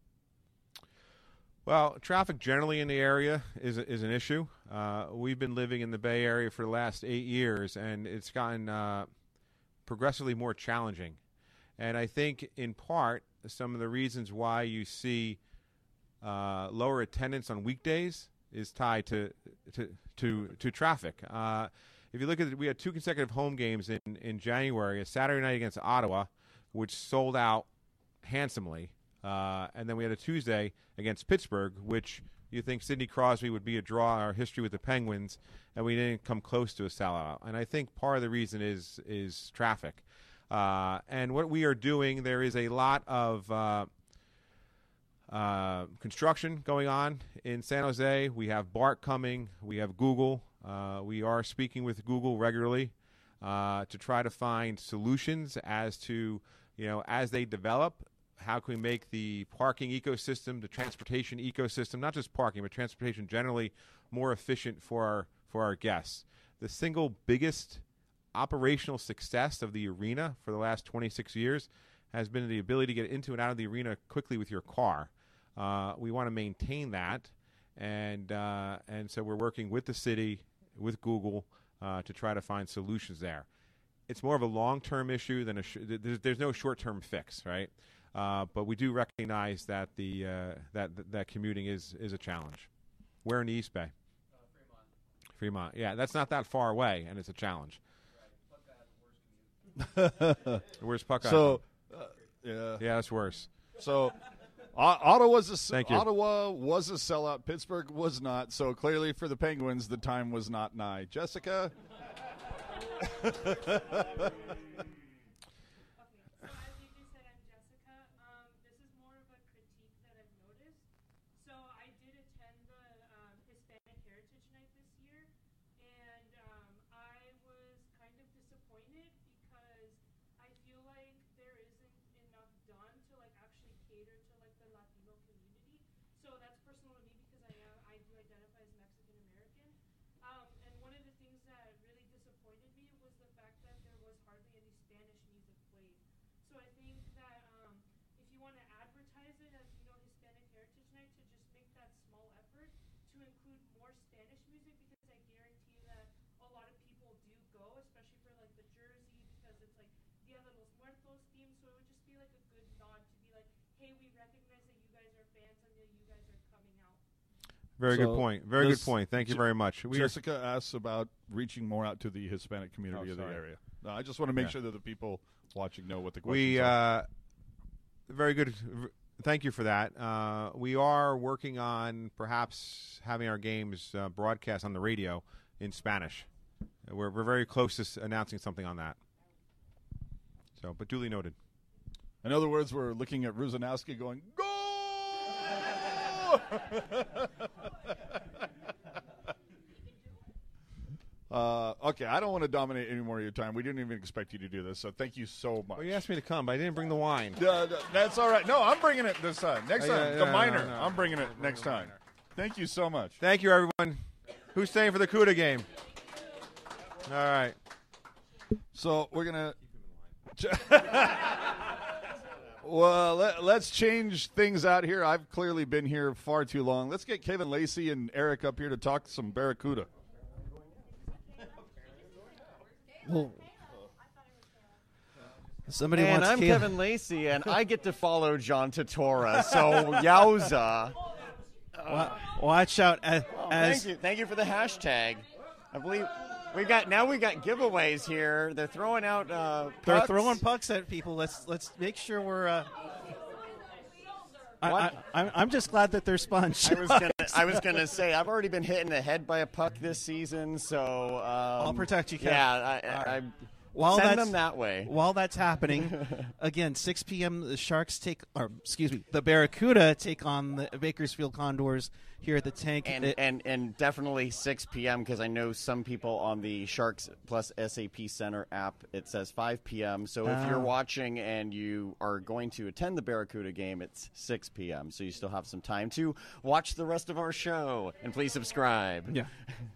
S4: Well, traffic generally in the area is is an issue. Uh, we've been living in the Bay Area for the last eight years, and it's gotten uh, progressively more challenging. And I think, in part, some of the reasons why you see uh, lower attendance on weekdays is tied to to to, to traffic. Uh, if you look at it, we had two consecutive home games in, in January, a Saturday night against Ottawa, which sold out handsomely. Uh, and then we had a Tuesday against Pittsburgh, which you think Sidney Crosby would be a draw in our history with the Penguins, and we didn't come close to a sellout. And I think part of the reason is is traffic. Uh, and what we are doing, there is a lot of uh, uh, construction going on in San Jose. We have BART coming. We have Google. Uh, we are speaking with Google regularly uh, to try to find solutions as to, you know, as they develop, how can we make the parking ecosystem, the transportation ecosystem, not just parking, but transportation generally, more efficient for our, for our guests. The single biggest operational success of the arena for the last twenty-six years has been the ability to get into and out of the arena quickly with your car. Uh, we want to maintain that, and uh, and so we're working with the city, with Google, uh, to try to find solutions there. It's more of a long-term issue than a sh- there's, there's no short-term fix, right? Uh, but we do recognize that the uh, that that commuting is is a challenge. Where in the East Bay?
S9: Uh, Fremont.
S4: Fremont. Yeah, that's not that far away, and it's a challenge.
S9: Right. Puck has the worst commute.
S4: Where's Puckeye?
S5: So, uh, yeah.
S4: Yeah, that's worse.
S5: So, O- Ottawa's a,
S4: Thank you.
S5: Ottawa was a sellout. Pittsburgh was not. So clearly, for the Penguins, the time was not nigh. Jessica.
S6: Okay, so as you just said, I'm Jessica. Um, this is more of a critique that I've noticed. So I did attend the um, Hispanic Heritage Night this year, and um, I was kind of disappointed because I feel like there isn't enough done to like actually cater to like the Latino community. So that's personal to me because I am I do identify as Mexican American. Um, and one of the things that really disappointed me was the fact that there was hardly any Spanish music played. So I think that um, if you want to advertise it as, you know, Hispanic Heritage Night, to just make that small effort to include more Spanish music, because I guarantee that a lot of people do go, especially for like the jersey, because it's like Dia de los Muertos theme. So it would just be like a good nod to be like, hey, we recognize that you guys are fans and that you guys are coming out.
S4: Very
S5: So
S4: good point. Very good
S5: this-
S4: point. Thank you
S5: Je-
S4: very much. We are,
S5: Jessica asks about reaching more out to the Hispanic community
S4: Oh,
S5: of the
S4: sorry.
S5: area. No, I just want to make
S4: Yeah.
S5: sure that the people watching know what the questions
S4: we
S5: are.
S4: uh, very good. v- Thank you for that. Uh, we are working on perhaps having our games uh, broadcast on the radio in Spanish. We're we're very close to s- announcing something on that. So, but duly noted.
S5: In other words, we're looking at Ruzanowski going, go! uh, okay, I don't want to dominate any more of your time. We didn't even expect you to do this, so thank you so much.
S4: Well, you asked me to come, but I didn't bring the wine.
S5: Uh, th- that's all right. No, I'm bringing it this time. Next
S4: Oh, yeah,
S5: time,
S4: yeah,
S5: the
S4: no,
S5: minor.
S4: no, no.
S5: I'm bringing it next time. Thank you so much.
S4: Thank you, everyone. Who's staying for the CUDA game? All right.
S5: So we're gonna. Well, let, let's change things out here. I've clearly been here far too long. Let's get Kevin Lacey and Eric up here to talk some Barracuda.
S1: Well, somebody
S10: And
S1: wants
S10: I'm
S1: Kayla-
S10: Kevin Lacey, and I get to follow John Tortora. So yowza!
S1: Wa- Watch out as,
S10: Oh,
S1: as
S10: thank you, thank you for the hashtag. I believe we've got now we've got giveaways here. They're throwing out. Uh,
S1: they're
S10: pucks.
S1: throwing pucks at people. Let's let's make sure we're. Uh, I, I,
S10: What?
S1: I'm I'm just glad that they're sponge.
S10: I was gonna I was gonna say I've already been hit in the head by a puck this season, so um,
S1: I'll protect you, Kev.
S10: Yeah, I, I, I,
S1: while
S10: Send
S1: that's,
S10: them that way.
S1: While that's happening, again, six p.m. the Sharks take, or excuse me, the Barracuda take on the Bakersfield Condors here at the Tank.
S10: And
S1: It-
S10: and, and definitely six p.m. because I know some people on the Sharks Plus S A P Center app, it says five p.m. So if you're
S1: Ah.
S10: watching and you are going to attend the Barracuda game, it's six p.m. So you still have some time to watch the rest of our show. And please subscribe.
S1: Yeah.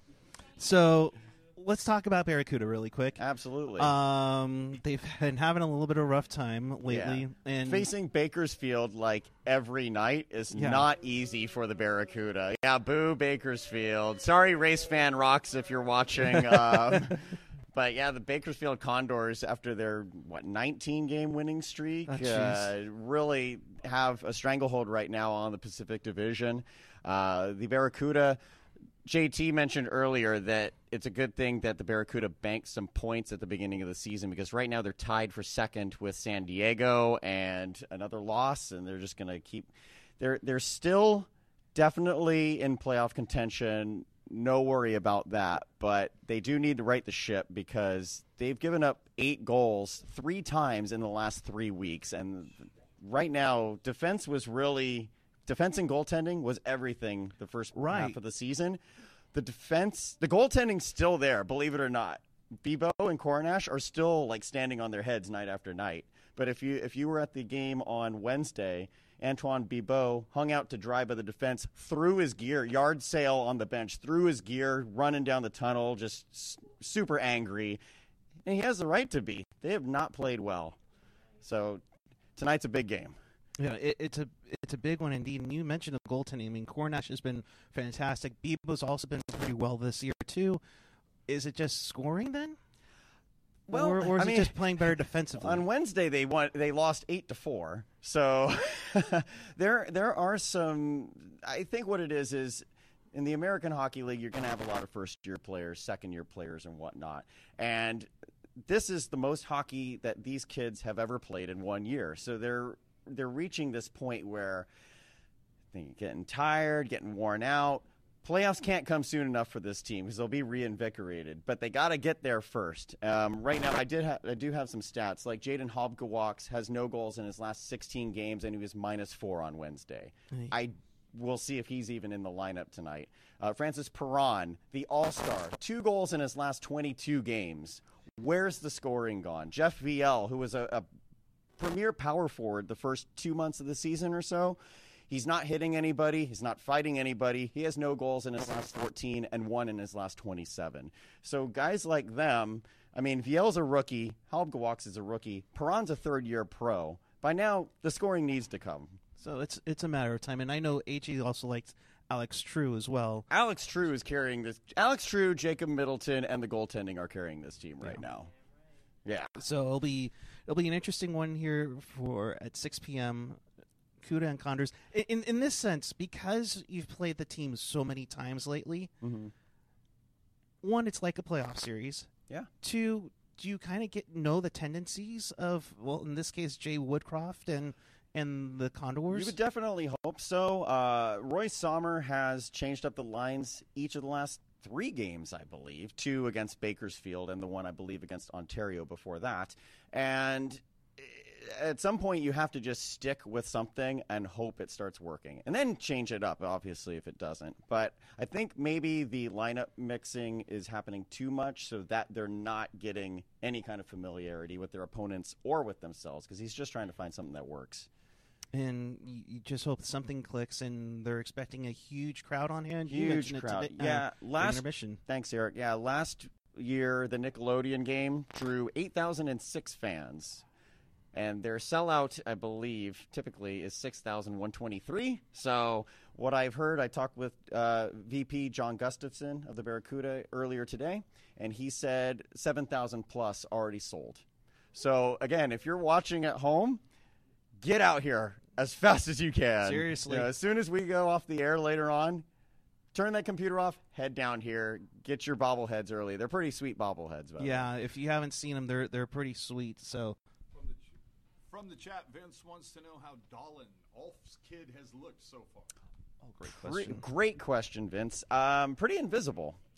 S1: So let's talk about Barracuda really quick.
S10: Absolutely.
S1: Um, they've been having a little bit of a rough time lately,
S10: Yeah.
S1: and
S10: facing Bakersfield like every night is
S1: Yeah.
S10: not easy for the Barracuda. Yeah, boo Bakersfield. Sorry, race fan rocks, if you're watching. Um, but yeah, the Bakersfield Condors, after their what nineteen game winning streak,
S1: Oh,
S10: uh,
S1: jeez.
S10: really have a stranglehold right now on the Pacific Division. Uh, the Barracuda. J T mentioned earlier that it's a good thing that the Barracuda banked some points at the beginning of the season because right now they're tied for second with San Diego and another loss, and they're just going to keep. They're they're still definitely in playoff contention. No worry about that, but they do need to right the ship because they've given up eight goals three times in the last three weeks, and right now defense was really. Defense and goaltending was everything the first
S1: Right.
S10: half of the season. The defense, the goaltending's still there, believe it or not. Bebo and Coronash are still like standing on their heads night after night. But if you if you were at the game on Wednesday, Antoine Bebo hung out to dry by the defense, threw his gear, yard sale on the bench, threw his gear, running down the tunnel, just s- super angry. And he has the right to be. They have not played well. So tonight's a big game.
S1: Yeah, it, it's a it's a big one indeed. And you mentioned the goaltending. I mean, Cornash has been fantastic. Bebo's also been pretty well this year too. Is it just scoring then?
S10: Well,
S1: or, or is
S10: I
S1: it
S10: mean,
S1: just playing better defensively?
S10: On Wednesday, they won. They lost eight to four. So there, there are some. I think what it is is in the American Hockey League, you're going to have a lot of first-year players, second-year players, and whatnot. And this is the most hockey that these kids have ever played in one year. So they're they're reaching this point where they're getting tired, getting worn out. Playoffs can't come soon enough for this team because they'll be reinvigorated, but they got to get there first. Um, right now, I did ha- I do have some stats. Like Jaden Hobgawaks has no goals in his last sixteen games, and he was minus four on Wednesday.
S1: Hey.
S10: I will see if he's even in the lineup tonight. Uh, Francis Perron, the All-Star, two goals in his last twenty-two games. Where's the scoring gone? Jeff V L, who was a, a premier power forward the first two months of the season or so. He's not hitting anybody. He's not fighting anybody. He has no goals in his last fourteen and one in his last twenty-seven. So guys like them, I mean, Viel's a rookie. Hobgawaks is a rookie. Perron's a third-year pro. By now, the scoring needs to come.
S1: So it's it's a matter of time. And I know A G also likes Alex True as well.
S10: Alex True is carrying this. Alex True, Jacob Middleton, and the goaltending are carrying this team right now. Yeah.
S1: So it'll be it'll be an interesting one here for at six p.m. Cuda and Condors. In, in in this sense, because you've played the team so many times lately,
S10: Mm-hmm.
S1: one, it's like a playoff series.
S10: Yeah.
S1: Two, do you kind of get know the tendencies of, well, in this case, Jay Woodcroft and and the Condors?
S10: You would definitely hope so. Uh, Roy Sommer has changed up the lines each of the last three games, I believe, two against Bakersfield and the one, I believe, against Ontario before that. And at some point, you have to just stick with something and hope it starts working. And then change it up, obviously, if it doesn't. But I think maybe the lineup mixing is happening too much so that they're not getting any kind of familiarity with their opponents or with themselves because he's just trying to find something that works.
S1: And you, you just hope something clicks, and they're expecting a huge crowd on hand. You
S10: Huge
S1: mentioned it
S10: crowd.
S1: today, uh,
S10: yeah,
S1: during
S10: last
S1: intermission.
S10: Thanks, Eric. Yeah, last year the Nickelodeon game drew eight thousand six fans, and their sellout, I believe, typically is six thousand one hundred twenty-three. So what I've heard, I talked with uh, V P John Gustafson of the Barracuda earlier today, and he said seven thousand plus already sold. So again, if you're watching at home, get out here as fast as you can.
S1: Seriously.
S10: You know, as soon as we go off the air later on, turn that computer off, head down here, get your bobbleheads early. They're pretty sweet bobbleheads. By
S1: Yeah, if you haven't seen them, they're they're pretty sweet. So
S5: From the, ch- from the chat, Vince wants to know how Dolan, Ulf's kid, has looked so far.
S1: oh, great
S10: Great, great question, Vince. Um, pretty invisible.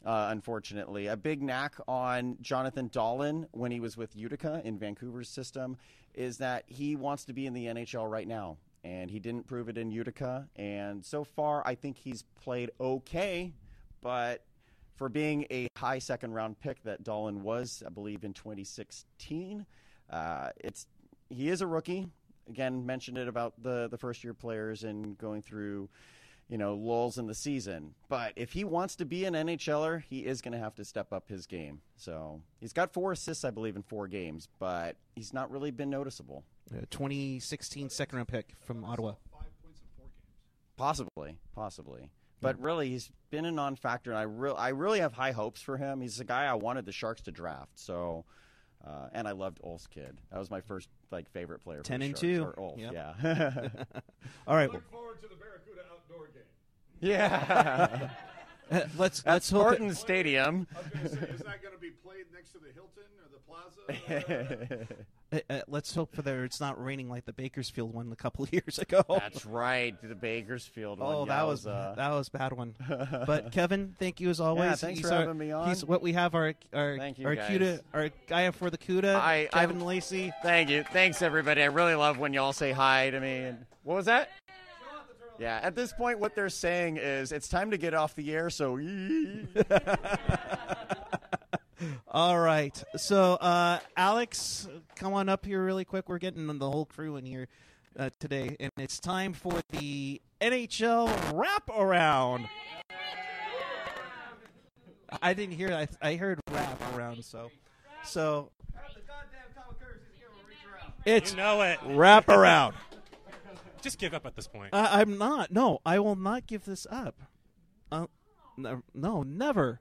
S10: uh, unfortunately. A big knack on Jonathan Dahlen when he was with Utica in Vancouver's system is that he wants to be in the N H L right now. And he didn't prove it in Utica. And so far, I think he's played okay. But for being a high second-round pick that Dahlen was, I believe, in twenty sixteen, uh, it's he is a rookie. Again, mentioned it about the, the first-year players and going through, you know, lulls in the season. But if he wants to be an N H L er, he is going to have to step up his game. So he's got four assists, I believe, in four games, but he's not really been noticeable.
S1: Uh, twenty sixteen second-round pick from Ottawa.
S10: Possibly, possibly. But really, he's been a non-factor, and I, re- I really have high hopes for him. He's a guy I wanted the Sharks to draft. So, uh, and I loved Ulf's kid. That was my first like favorite player. For
S1: Ten
S10: the
S1: and
S10: Sharks,
S1: two.
S10: or Ulf,
S1: Yep.
S10: yeah.
S1: All right.
S5: Look forward to the Barracuda outdoor game.
S10: Yeah.
S1: Uh, let's
S10: At
S1: let's hope
S10: Spartan
S1: it-
S10: Stadium.
S5: I was going to say, is that going to be played next to the Hilton or the Plaza?
S1: Uh, uh, let's hope for there it's not raining like the Bakersfield one a couple of years ago.
S10: That's right, the Bakersfield one.
S1: Oh,
S10: Yeah,
S1: that was
S10: uh,
S1: that was a bad one. But Kevin, thank you as always.
S10: Yeah, thanks
S1: He's
S10: for
S1: our-
S10: having me on.
S1: He's what we have our our
S10: Thank you,
S1: our
S10: guys.
S1: CUDA, our guy for the CUDA,
S10: I-
S1: Kevin
S10: I-
S1: Lacey.
S10: Thank you. Thanks, everybody. I really love when y'all say hi to me. And what was that? Yeah, at this point, what they're saying is it's time to get off the air, so...
S1: All right. So, uh, Alex, come on up here really quick. We're getting the whole crew in here uh, today, and it's time for the N H L wrap-around. I didn't hear that. I heard wrap-around, so... So, it's
S11: You know it.
S1: wrap-around.
S11: Just give up at this point.
S1: Uh, I'm not. No, I will not give this up. Uh, no, no, never.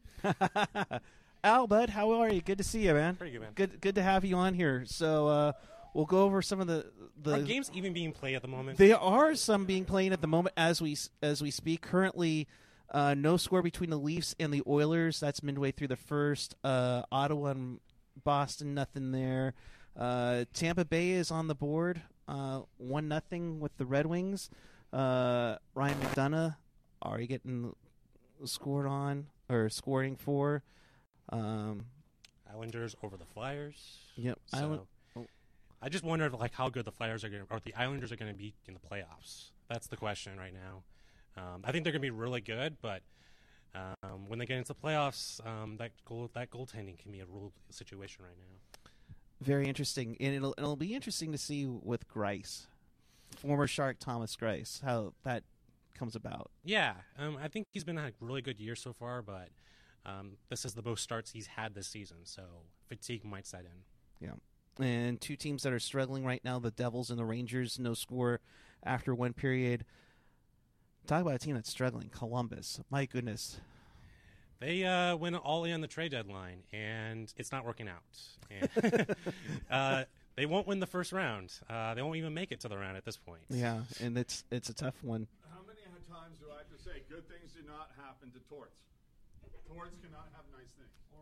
S1: Al, bud, how are you? Good to see you, man.
S11: Pretty good, man.
S1: Good, good to have you on here. So uh, we'll go over some of the the
S11: Are games even being played at the moment?
S1: There are some being played at the moment as we as we speak. Currently, uh, no score between the Leafs and the Oilers. That's midway through the first. Uh, Ottawa and Boston, nothing there. Uh, Tampa Bay is on the board, uh, one nothing with the Red Wings. Uh, Ryan McDonough already getting scored on or scoring for. Um,
S11: Islanders over the Flyers.
S1: Yep.
S11: So
S1: Island- oh.
S11: I just wonder like how good the Flyers are going to, or the Islanders are going to be in the playoffs. That's the question right now. Um, I think they're going to be really good, but um, when they get into the playoffs, um, that goal, that goaltending can be a real situation right now.
S1: Very interesting, and it'll it'll be interesting to see with Grice, former Shark Thomas Grice, how that comes about.
S11: Yeah, um, I think he's been a really good year so far, but um, this is the most starts he's had this season, so fatigue might set in.
S1: Yeah, and two teams that are struggling right now: the Devils and the Rangers. No score after one period. Talk about a team that's struggling. Columbus. My goodness.
S11: They uh, went all in on the trade deadline, and it's not working out. And, uh, they won't win the first round. Uh, they won't even make it to the round at this point.
S1: Yeah, and it's it's a tough one.
S5: How many times do I have to say good things do not happen to torts? Torts cannot have nice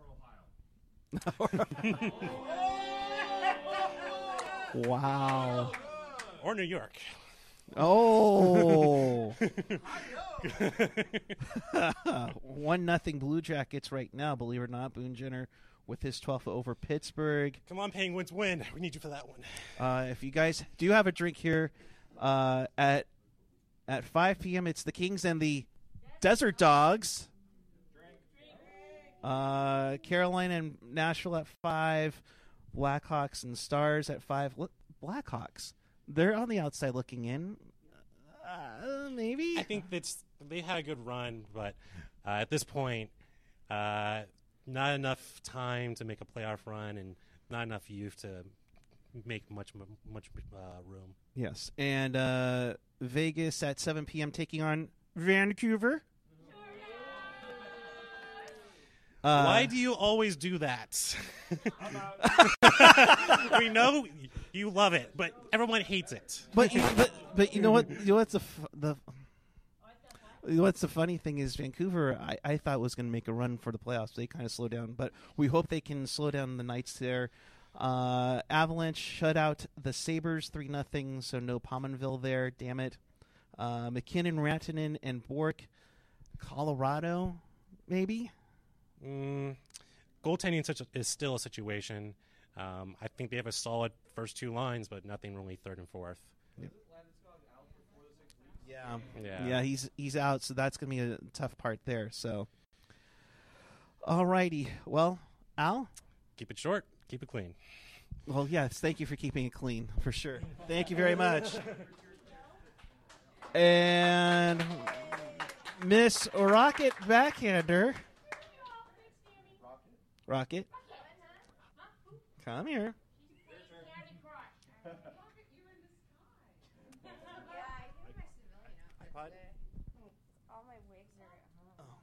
S5: things. Or Ohio.
S1: Wow.
S11: Or New York.
S1: Oh. One nothing Blue Jackets right now, believe it or not. Boone Jenner with his twelfth over Pittsburgh.
S11: Come on, Penguins, win. We need you for that one.
S1: Uh, if you guys do have a drink here uh, at at five p.m., it's the Kings and the Desert Dogs. Uh, Carolina and Nashville at five. Blackhawks and Stars at five. Look, Blackhawks. They're on the outside looking in. Uh, maybe.
S11: I think that's they had a good run, but uh, at this point, uh, not enough time to make a playoff run, and not enough youth to make much much uh, room.
S1: Yes, and uh, Vegas at seven p.m. taking on Vancouver. Uh,
S11: Why do you always do that? We know you love it, but everyone hates it.
S1: But you, but, but you know what? You know what's the f- the you know what's the funny thing is Vancouver. I, I thought was going to make a run for the playoffs. They kind of slowed down, but we hope they can slow down the Knights there. Uh, Avalanche shut out the Sabres three nothing, so no Pominville there. Damn it. Uh, McKinnon, Rantanen, and Bork. Colorado, maybe.
S11: Mm, goaltending such a, is still a situation. Um, I think they have a solid first two lines, but nothing really third and fourth.
S1: Yeah.
S11: Yeah.
S1: Yeah, he's he's out, so that's going to be a tough part there. So, all righty. Well, Al?
S11: Keep it short. Keep it clean.
S1: Well, yes, thank you for keeping it clean, for sure. Thank you very much. And Miss Rocket Backhander. Rocket. Come here.
S12: All my wigs are at home.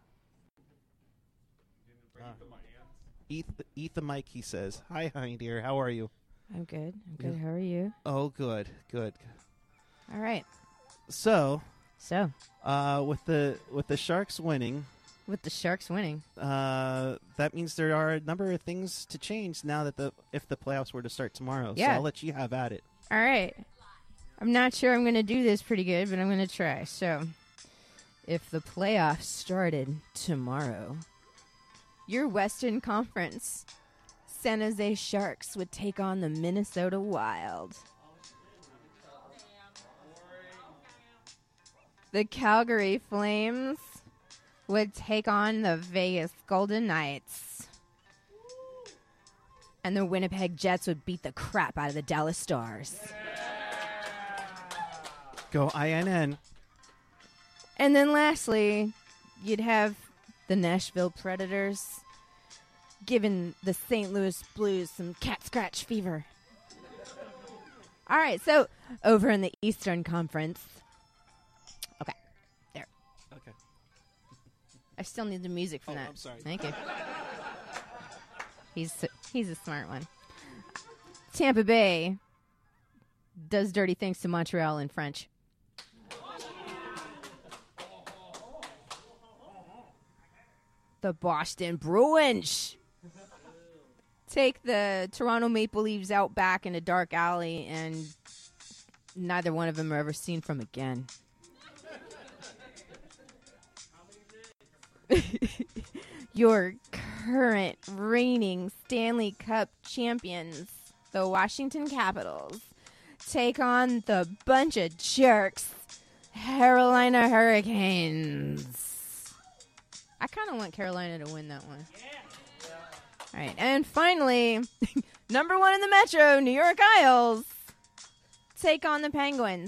S1: Eat the, eat the mic, he says. Hi, honey dear. How are you?
S12: I'm good. I'm good.
S1: Yeah.
S12: How are you?
S1: Oh, good, good.
S12: All right.
S1: So,
S12: So,
S1: uh, with the with the Sharks winning,
S12: with the Sharks winning,
S1: uh, that means there are a number of things to change now that the if the playoffs were to start tomorrow. So
S12: Yeah.
S1: I'll let you have at it.
S12: all right. I'm not sure I'm going to do this pretty good, but I'm going to try. So, if the playoffs started tomorrow, your Western Conference San Jose Sharks would take on the Minnesota Wild. The Calgary Flames would take on the Vegas Golden Knights. And the Winnipeg Jets would beat the crap out of the Dallas Stars.
S1: Go I N N.
S12: And then lastly, you'd have the Nashville Predators giving the Saint Louis Blues some cat scratch fever. All right, so over in the Eastern Conference. Okay, there.
S1: Okay.
S12: I still need the music from
S1: Oh,
S12: that.
S1: I'm sorry.
S12: Thank you. He's he's a smart one. Tampa Bay does dirty things to Montreal in French. The Boston Bruins take the Toronto Maple Leafs out back in a dark alley, and neither one of them are ever seen from again. Your current reigning Stanley Cup champions, the Washington Capitals, take on the bunch of jerks, Carolina Hurricanes. I kind of want Carolina to win that one. All right, and finally, number one in the Metro, New York Isles, take on the Penguins.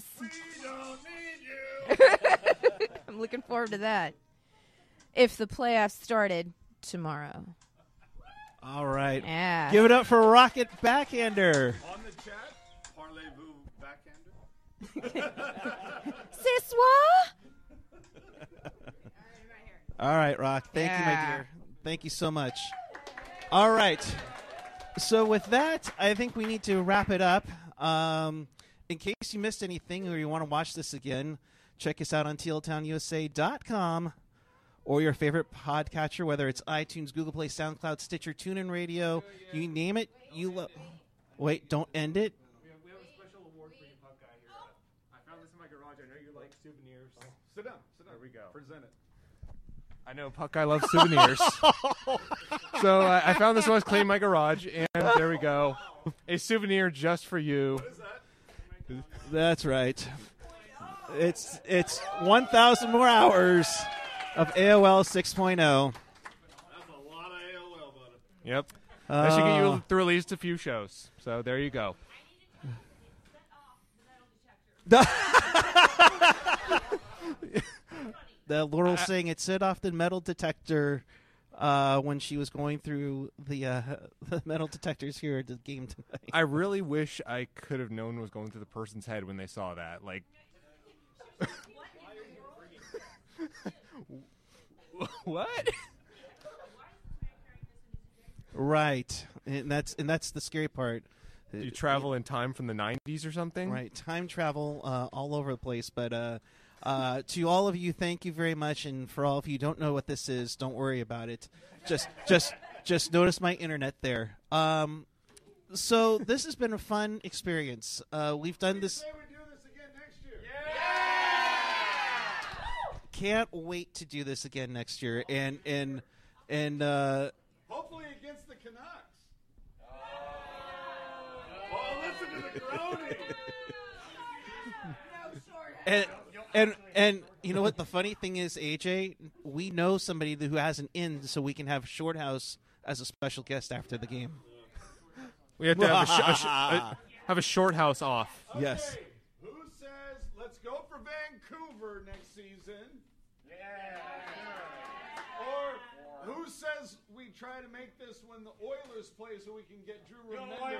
S12: I'm looking forward to that. If the playoffs started tomorrow.
S1: All right.
S12: Yeah.
S1: Give it up for Rocket Backhander.
S5: On the chat, parlez-vous backhander?
S12: C'est soi?
S1: All right, Rock. Thank you, my
S12: Yeah.
S1: dear. Thank you so much. All right. So with that, I think we need to wrap it up. Um, in case you missed anything or you want to watch this again, check us out on teal town u s a dot com or your favorite podcatcher, whether it's iTunes, Google Play, SoundCloud, Stitcher, TuneIn Radio, you name it. You lo- Wait, don't end it.
S2: We have, we have a special award for you, Puck Guy here. I found this in my garage. I know you like souvenirs.
S5: Sit down. Sit down.
S2: There we go.
S5: Present it.
S2: I know Puck Guy loves souvenirs. So uh, I found this when I was cleaning my garage, and there we go. A souvenir just for you.
S1: That's right. It's it's one thousand more hours of A O L six point oh.
S5: That's a lot of A O L, buddy.
S2: Yep. That should get
S1: Uh,
S2: you through at least a few shows. So there you go.
S1: The Laurel saying it set off the metal detector uh, when she was going through the, uh, the metal detectors here at the game tonight.
S2: I really wish I could have known what was going through the person's head when they saw that. Like, what?
S1: Right, and that's and that's the scary part.
S2: Do you travel in time from the nineties or something?
S1: Right, time travel uh, all over the place. But uh, uh, to all of you, thank you very much. And for all of you who don't know what this is, don't worry about it. Just, just, just notice my internet there. Um, so this has been a fun experience. Uh, we've done this. Can't wait to do this again next year. And and and uh,
S5: Hopefully against the Canucks. Oh, listen to the groaning.
S1: and and and you know what the funny thing is, A J, we know somebody who has an in, so we can have Shorthouse as a special guest after the game.
S2: We have to have a, sh- a, sh- a, have a short house off.
S1: Yes.
S5: Okay, who says let's go for Vancouver next season? Yeah. Or who says we try to make this when the Oilers play so we can get Drew Remender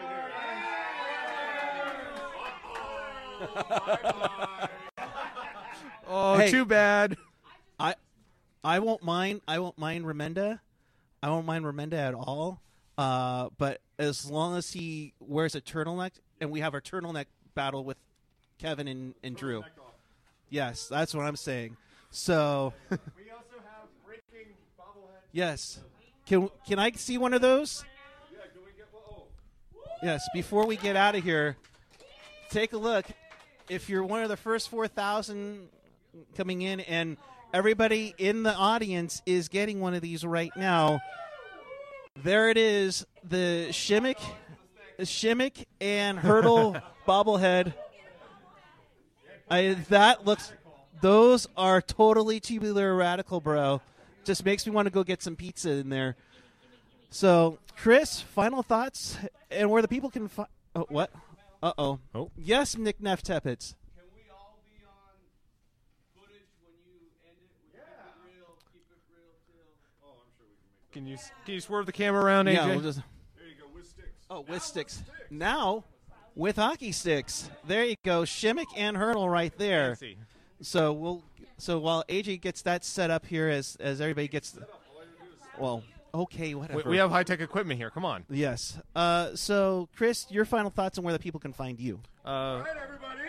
S5: here?
S2: Oh,
S1: Hey.
S2: too bad.
S1: I I won't mind. I won't mind Remenda. I won't mind Remenda at all. Uh, but as long as he wears a turtleneck, and we have our turtleneck battle with Kevin and, and Drew. Yes, that's what I'm saying. So,
S5: We also have breaking bobblehead.
S1: yes, can can I see one of those?
S5: Yeah, can we get oh.
S1: Yes. Before we get out of here, take a look. If you're one of the first four thousand coming in, and everybody in the audience is getting one of these right now. There it is, the Shimmick, Shimmick and Hurdle bobblehead. I, that looks, those are totally tubular radical, bro. Just makes me want to go get some pizza in there. So, Chris, final thoughts, and where the people can find. Oh, what? Uh oh.
S2: Oh.
S1: Yes, Nick Neff Teppets.
S7: Can we all be on footage when you end it? We keep it real, keep it real till. Oh, I'm sure we can make
S2: Can you s- can you swerve the camera around, A J?
S1: Yeah, we'll just.
S5: There you go, with sticks.
S1: Oh, with sticks. Now, with hockey sticks. There you go. Shimmick and Hurdle right there.
S2: Fancy.
S1: So we'll. So while A J gets that set up here, as as everybody gets. Well, okay,
S2: We,
S1: whatever.
S2: we have high tech equipment here. Come on.
S1: Yes. Uh. So, Chris, your final thoughts on where the people can find you.
S2: Uh,
S5: All right, everybody.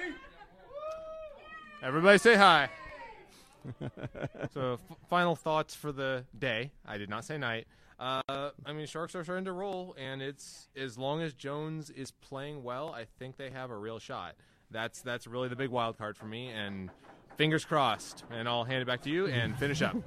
S2: everybody say hi. So, f- final thoughts for the day. I did not say night. Uh, I mean, Sharks are starting to roll, and it's as long as Jones is playing well, I think they have a real shot. That's that's really the big wild card for me, and fingers crossed. And I'll hand it back to you and finish up.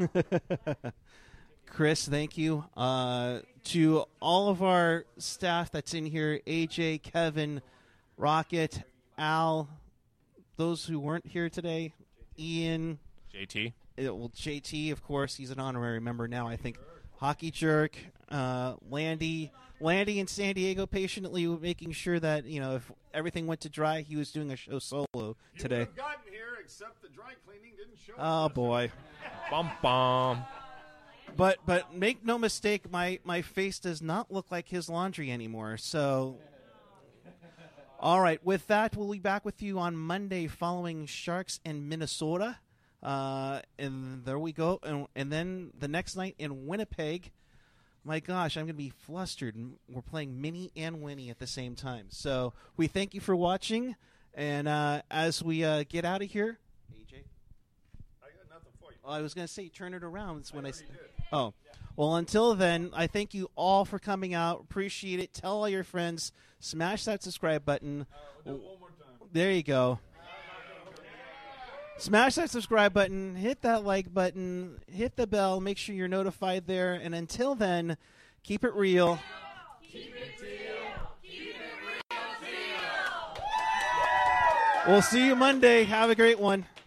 S1: Chris, thank you. Uh, to all of our staff that's in here, A J, Kevin, Rocket, Al, those who weren't here today, Ian,
S2: J T.
S1: uh, well, J T, of course, he's an honorary member now, I think. Hockey Jerk, uh, Landy, Landy in San Diego, patiently making sure that, you know, if everything went to dry, he was doing a show solo
S5: You
S1: today.
S5: would have gotten here, except the dry cleaning didn't show.
S1: Oh,
S5: up.
S1: boy.
S2: Bum bum.
S1: But but make no mistake, my, my face does not look like his laundry anymore. So, all right. With that, we'll be back with you on Monday following Sharks in Minnesota. Uh, and there we go. And, and then the next night in Winnipeg. My gosh, I'm going to be flustered. And we're playing Minnie and Winnie at the same time. So we thank you for watching. And uh, as we uh, get out of here, A J.
S5: I got nothing for you.
S1: Oh, I was going to say, turn it around. That's when I, s- Oh, well, until then, I thank you all for coming out. Appreciate it. Tell all your friends. Smash that subscribe button.
S5: We'll do it one more time.
S1: There you go. Smash that subscribe button. Hit that like button. Hit the bell. Make sure you're notified there. And until then, keep it real. We'll see you Monday. Have a great one.